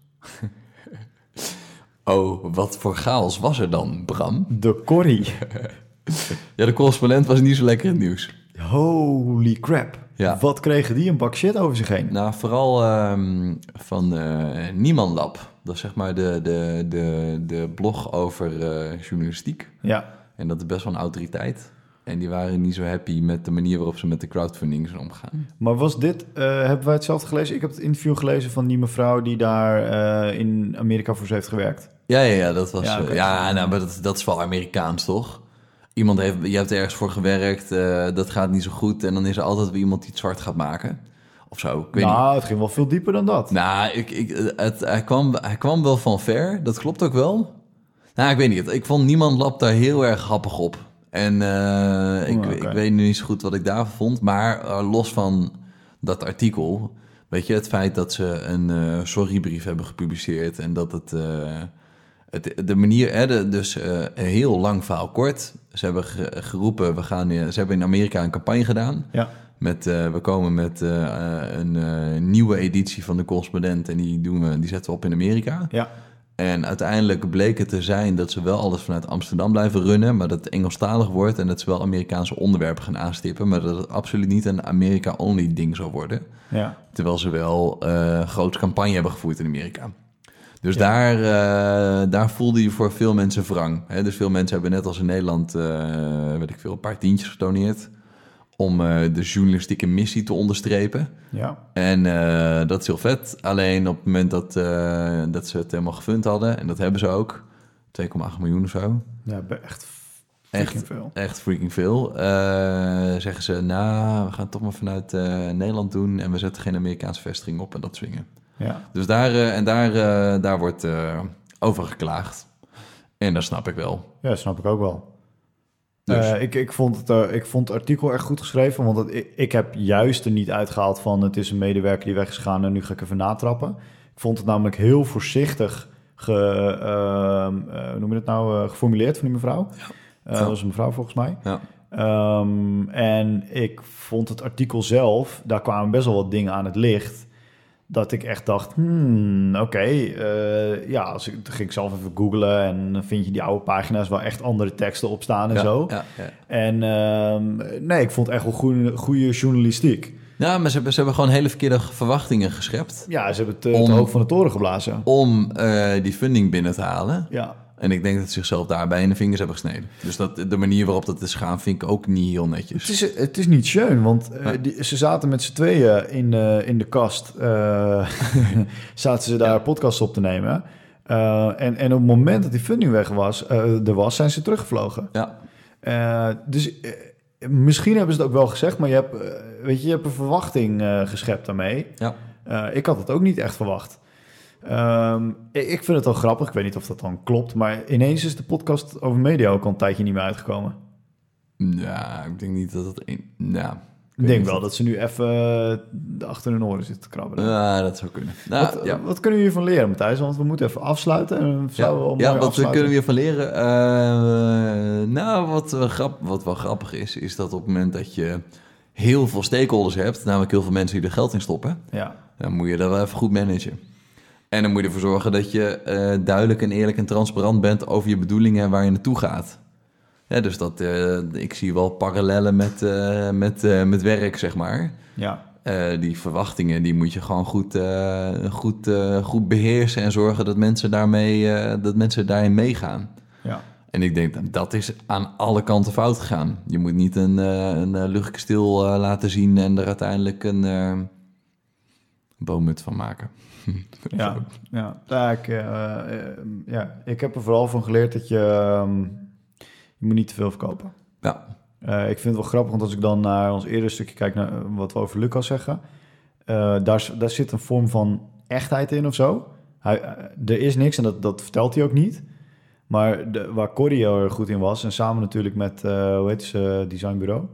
Oh, wat voor chaos was er dan, Bram? De Corrie. Ja, de correspondent was niet zo lekker in het nieuws. Holy crap. Ja. Wat kregen die een bak shit over zich heen? Nou, vooral um, van uh, Niemand Lab. Dat is zeg maar de, de, de, de blog over uh, journalistiek. Ja. En dat is best wel een autoriteit. En die waren niet zo happy met de manier waarop ze met de crowdfunding zijn omgegaan. Maar was dit, uh, hebben wij hetzelfde gelezen? Ik heb het interview gelezen van die mevrouw die daar uh, in Amerika voor ze heeft gewerkt. Ja, ja, ja, dat was... Ja, okay. uh, ja nou, maar dat, dat is wel Amerikaans, toch? Iemand heeft, je hebt ergens voor gewerkt, uh, dat gaat niet zo goed... en dan is er altijd weer iemand die het zwart gaat maken. Of zo, ik weet nou, niet. Het ging wel veel dieper dan dat. Nou, ik, ik, het, hij, kwam, hij kwam wel van ver, dat klopt ook wel. Nou, ik weet niet, ik vond Niemand Lab daar heel erg grappig op. En uh, ik, oh, okay. ik weet nu niet zo goed wat ik daarvan vond... maar uh, los van dat artikel... weet je, het feit dat ze een uh, sorrybrief hebben gepubliceerd... en dat het... Uh, Het, de manier, hè, de, dus uh, een heel lang verhaal kort. Ze hebben ge, geroepen, we gaan, ze hebben in Amerika een campagne gedaan. Ja. Met, uh, we komen met uh, een uh, nieuwe editie van de Correspondent en die, doen we, die zetten we op in Amerika. Ja. En uiteindelijk bleek het te zijn dat ze wel alles vanuit Amsterdam blijven runnen, maar dat het Engelstalig wordt en dat ze wel Amerikaanse onderwerpen gaan aanstippen, maar dat het absoluut niet een America-only ding zou worden. Ja. Terwijl ze wel uh, een grote campagne hebben gevoerd in Amerika. Dus ja. daar, uh, daar voelde je voor veel mensen wrang. Hè? Dus veel mensen hebben net als in Nederland, uh, weet ik veel, een paar tientjes getoneerd om uh, de journalistieke missie te onderstrepen. Ja. En uh, dat is heel vet. Alleen op het moment dat, uh, dat ze het helemaal gefund hadden, en dat hebben ze ook, twee komma acht miljoen of zo. Ja, echt freaking echt, veel. Echt freaking veel. Uh, zeggen ze, nou, we gaan het toch maar vanuit uh, Nederland doen en we zetten geen Amerikaanse vestiging op en dat soort dingen. Ja. Dus daar, uh, en daar, uh, daar wordt uh, over geklaagd. En dat snap ik wel. Ja, dat snap ik ook wel. Dus. Uh, ik, ik, vond het, uh, ik vond het artikel echt goed geschreven, want het, ik, ik heb juist er niet uitgehaald van het is een medewerker die weg is gegaan en nu ga ik even natrappen. Ik vond het namelijk heel voorzichtig ge, uh, uh, hoe noem je het nou, uh, geformuleerd van die mevrouw. Ja. Uh, dat was een mevrouw volgens mij. Ja. Um, en ik vond het artikel zelf, daar kwamen best wel wat dingen aan het licht, dat ik echt dacht, hmm, oké, okay, uh, ja, als ik, toen ging ik zelf even googlen en dan vind je die oude pagina's waar echt andere teksten op staan en ja, zo. Ja, ja. En uh, nee, ik vond het echt wel goede, goede journalistiek. Ja, maar ze hebben, ze hebben gewoon hele verkeerde verwachtingen geschept. Ja, ze hebben het uh, te hoog van de toren geblazen. Om uh, die funding binnen te halen. Ja. En ik denk dat ze zichzelf daarbij in de vingers hebben gesneden. Dus dat, de manier waarop dat is gaan, vind ik ook niet heel netjes. Het is, het is niet schön, want uh, die, ze zaten met z'n tweeën in, uh, in de kast. Uh, zaten ze daar ja. podcasts op te nemen. Uh, en, en op het moment dat die funding weg was, uh, er was, zijn ze teruggevlogen. Ja. Uh, dus uh, misschien hebben ze het ook wel gezegd, maar je hebt, uh, weet je, je hebt een verwachting uh, geschept daarmee. Ja. Uh, ik had het ook niet echt verwacht. Um, ik vind het wel grappig, ik weet niet of dat dan klopt, maar ineens is de podcast over media ook al een tijdje niet meer uitgekomen. Ja, ik denk niet dat het... Een, ja, ik denk wel dat... dat ze nu even uh, achter hun oren zitten te krabben. Ja, dat zou kunnen. Nou, wat, ja. wat kunnen we hiervan leren, Matthijs? Want we moeten even afsluiten. En ja, we ja wat afsluiten. kunnen we hiervan leren? Uh, nou, wat, wel grap, wat wel grappig is, is dat op het moment dat je heel veel stakeholders hebt, namelijk heel veel mensen die er geld in stoppen, ja. dan moet je dat wel even goed managen. En dan moet je ervoor zorgen dat je uh, duidelijk en eerlijk en transparant bent over je bedoelingen en waar je naartoe gaat. Ja, dus dat, uh, ik zie wel parallellen met, uh, met, uh, met werk, zeg maar. Ja. Uh, die verwachtingen, die moet je gewoon goed, uh, goed, uh, goed beheersen en zorgen dat mensen, daarmee, uh, dat mensen daarin meegaan. Ja. En ik denk, dat, dat is aan alle kanten fout gegaan. Je moet niet een, uh, een uh, luchtkasteel uh, laten zien en er uiteindelijk een uh, boomhut van maken. Ja, ja. Ja, ik, uh, uh, ja, ik heb er vooral van geleerd dat je, um, je moet niet te veel verkopen. Ja. Uh, ik vind het wel grappig, want als ik dan naar ons eerder stukje kijk, naar wat we over Lucas zeggen, uh, daar, daar zit een vorm van echtheid in of zo. Hij, uh, er is niks en dat, dat vertelt hij ook niet. Maar de, waar Corrie er goed in was, en samen natuurlijk met, uh, hoe heet ze, designbureau?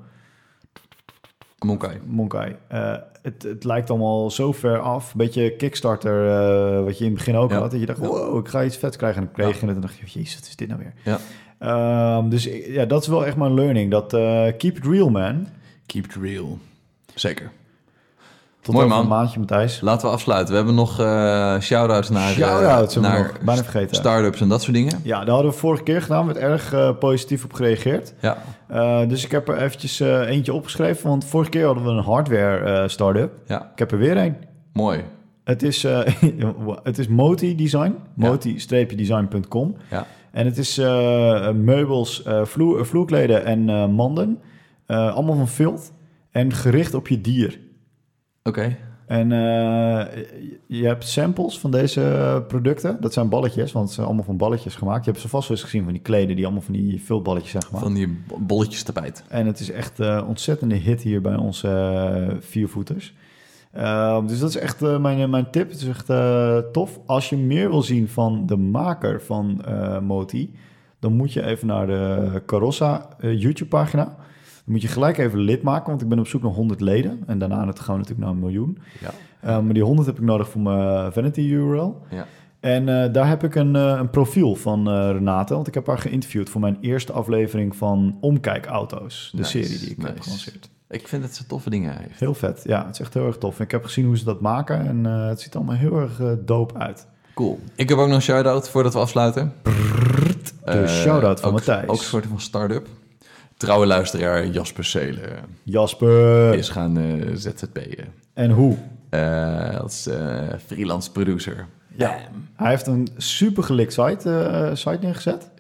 Monkai. Monkai. Uh, het, het lijkt allemaal zo ver af. Een beetje Kickstarter, uh, wat je in het begin ook ja. had. Dat je dacht, wow, ik ga iets vets krijgen. En dan kreeg ja. je het en dan dacht je, jezus, wat is dit nou weer? Ja. Um, dus ja, dat is wel echt mijn learning. Dat uh, keep it real, man. Keep it real. Zeker. Tot Mooi, over man. een maandje, Matthijs. Laten we afsluiten. We hebben nog uh, shout-outs naar, shout-outs, uh, naar nog. Bijna vergeten. Start-ups en dat soort dingen. Ja, daar hadden we vorige keer gedaan. Werd erg uh, positief op gereageerd. Ja. Uh, dus ik heb er eventjes uh, eentje opgeschreven. Want vorige keer hadden we een hardware uh, start-up. Ja. Ik heb er weer een. Mooi. Het is, uh, het is Moti Design. Ja. Moti-design punt com. Ja. En het is uh, meubels, uh, vloer, vloerkleden en uh, manden. Uh, allemaal van vilt. En gericht op je dier. Oké. Okay. En uh, je hebt samples van deze producten. Dat zijn balletjes, want het zijn allemaal van balletjes gemaakt. Je hebt ze vast wel eens gezien van die kleden die allemaal van die viltballetjes zijn gemaakt. Van die bolletjes tapijt. En het is echt een uh, ontzettende hit hier bij onze uh, viervoeters. Uh, dus dat is echt uh, mijn, mijn tip. Het is echt uh, tof. Als je meer wil zien van de maker van uh, Moti, dan moet je even naar de Carossa uh, YouTube-pagina. Dan moet je gelijk even lid maken, want ik ben op zoek naar honderd leden. En daarna gaan we natuurlijk naar een miljoen. Ja. Uh, maar die honderd heb ik nodig voor mijn vanity U R L. Ja. En uh, daar heb ik een, uh, een profiel van uh, Renate, want ik heb haar geïnterviewd voor mijn eerste aflevering van Omkijkauto's. De nice, serie die ik nice. heb gelanceerd. Ik vind dat ze toffe dingen heeft. Heel vet, ja. Het is echt heel erg tof. Ik heb gezien hoe ze dat maken en uh, het ziet allemaal heel erg uh, dope uit. Cool. Ik heb ook nog een shout-out voordat we afsluiten. Brrrt, de uh, shout-out van ook, Matthijs. Ook een soort van start-up. Trouwe luisteraar Jasper Seelen. Jasper. Is gaan uh, Z Z P'en. En hoe? Uh, als uh, freelance producer. Ja. Bam. Hij heeft een super gelikt site, uh, site neergezet.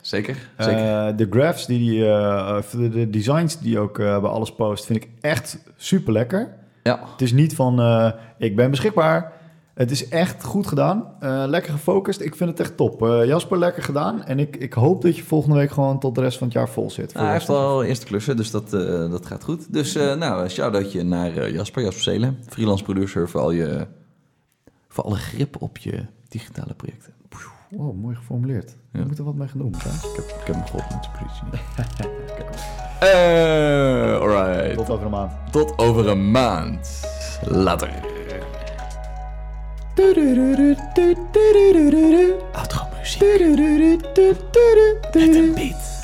Zeker, zeker. Uh, de graphs, die, die, uh, de, de designs die ook uh, bij alles post, vind ik echt super lekker. Ja. Het is niet van, uh, ik ben beschikbaar. Het is echt goed gedaan. Uh, lekker gefocust. Ik vind het echt top. Uh, Jasper, lekker gedaan. En ik, ik hoop dat je volgende week gewoon tot de rest van het jaar vol zit. Nou, hij heeft al eerste klussen, dus dat, uh, dat gaat goed. Dus uh, nou, een shout-outje naar uh, Jasper, Jasper Seelen. Freelance producer voor, al je, voor alle grip op je digitale projecten. Wow, mooi geformuleerd. Ja. Je moet er wat mee gaan doen. Hè? Ik heb, ik heb hem geholpen met zijn positie. uh, alright. Tot over een maand. Tot over een maand. Later. Outro muziek. Met een beat.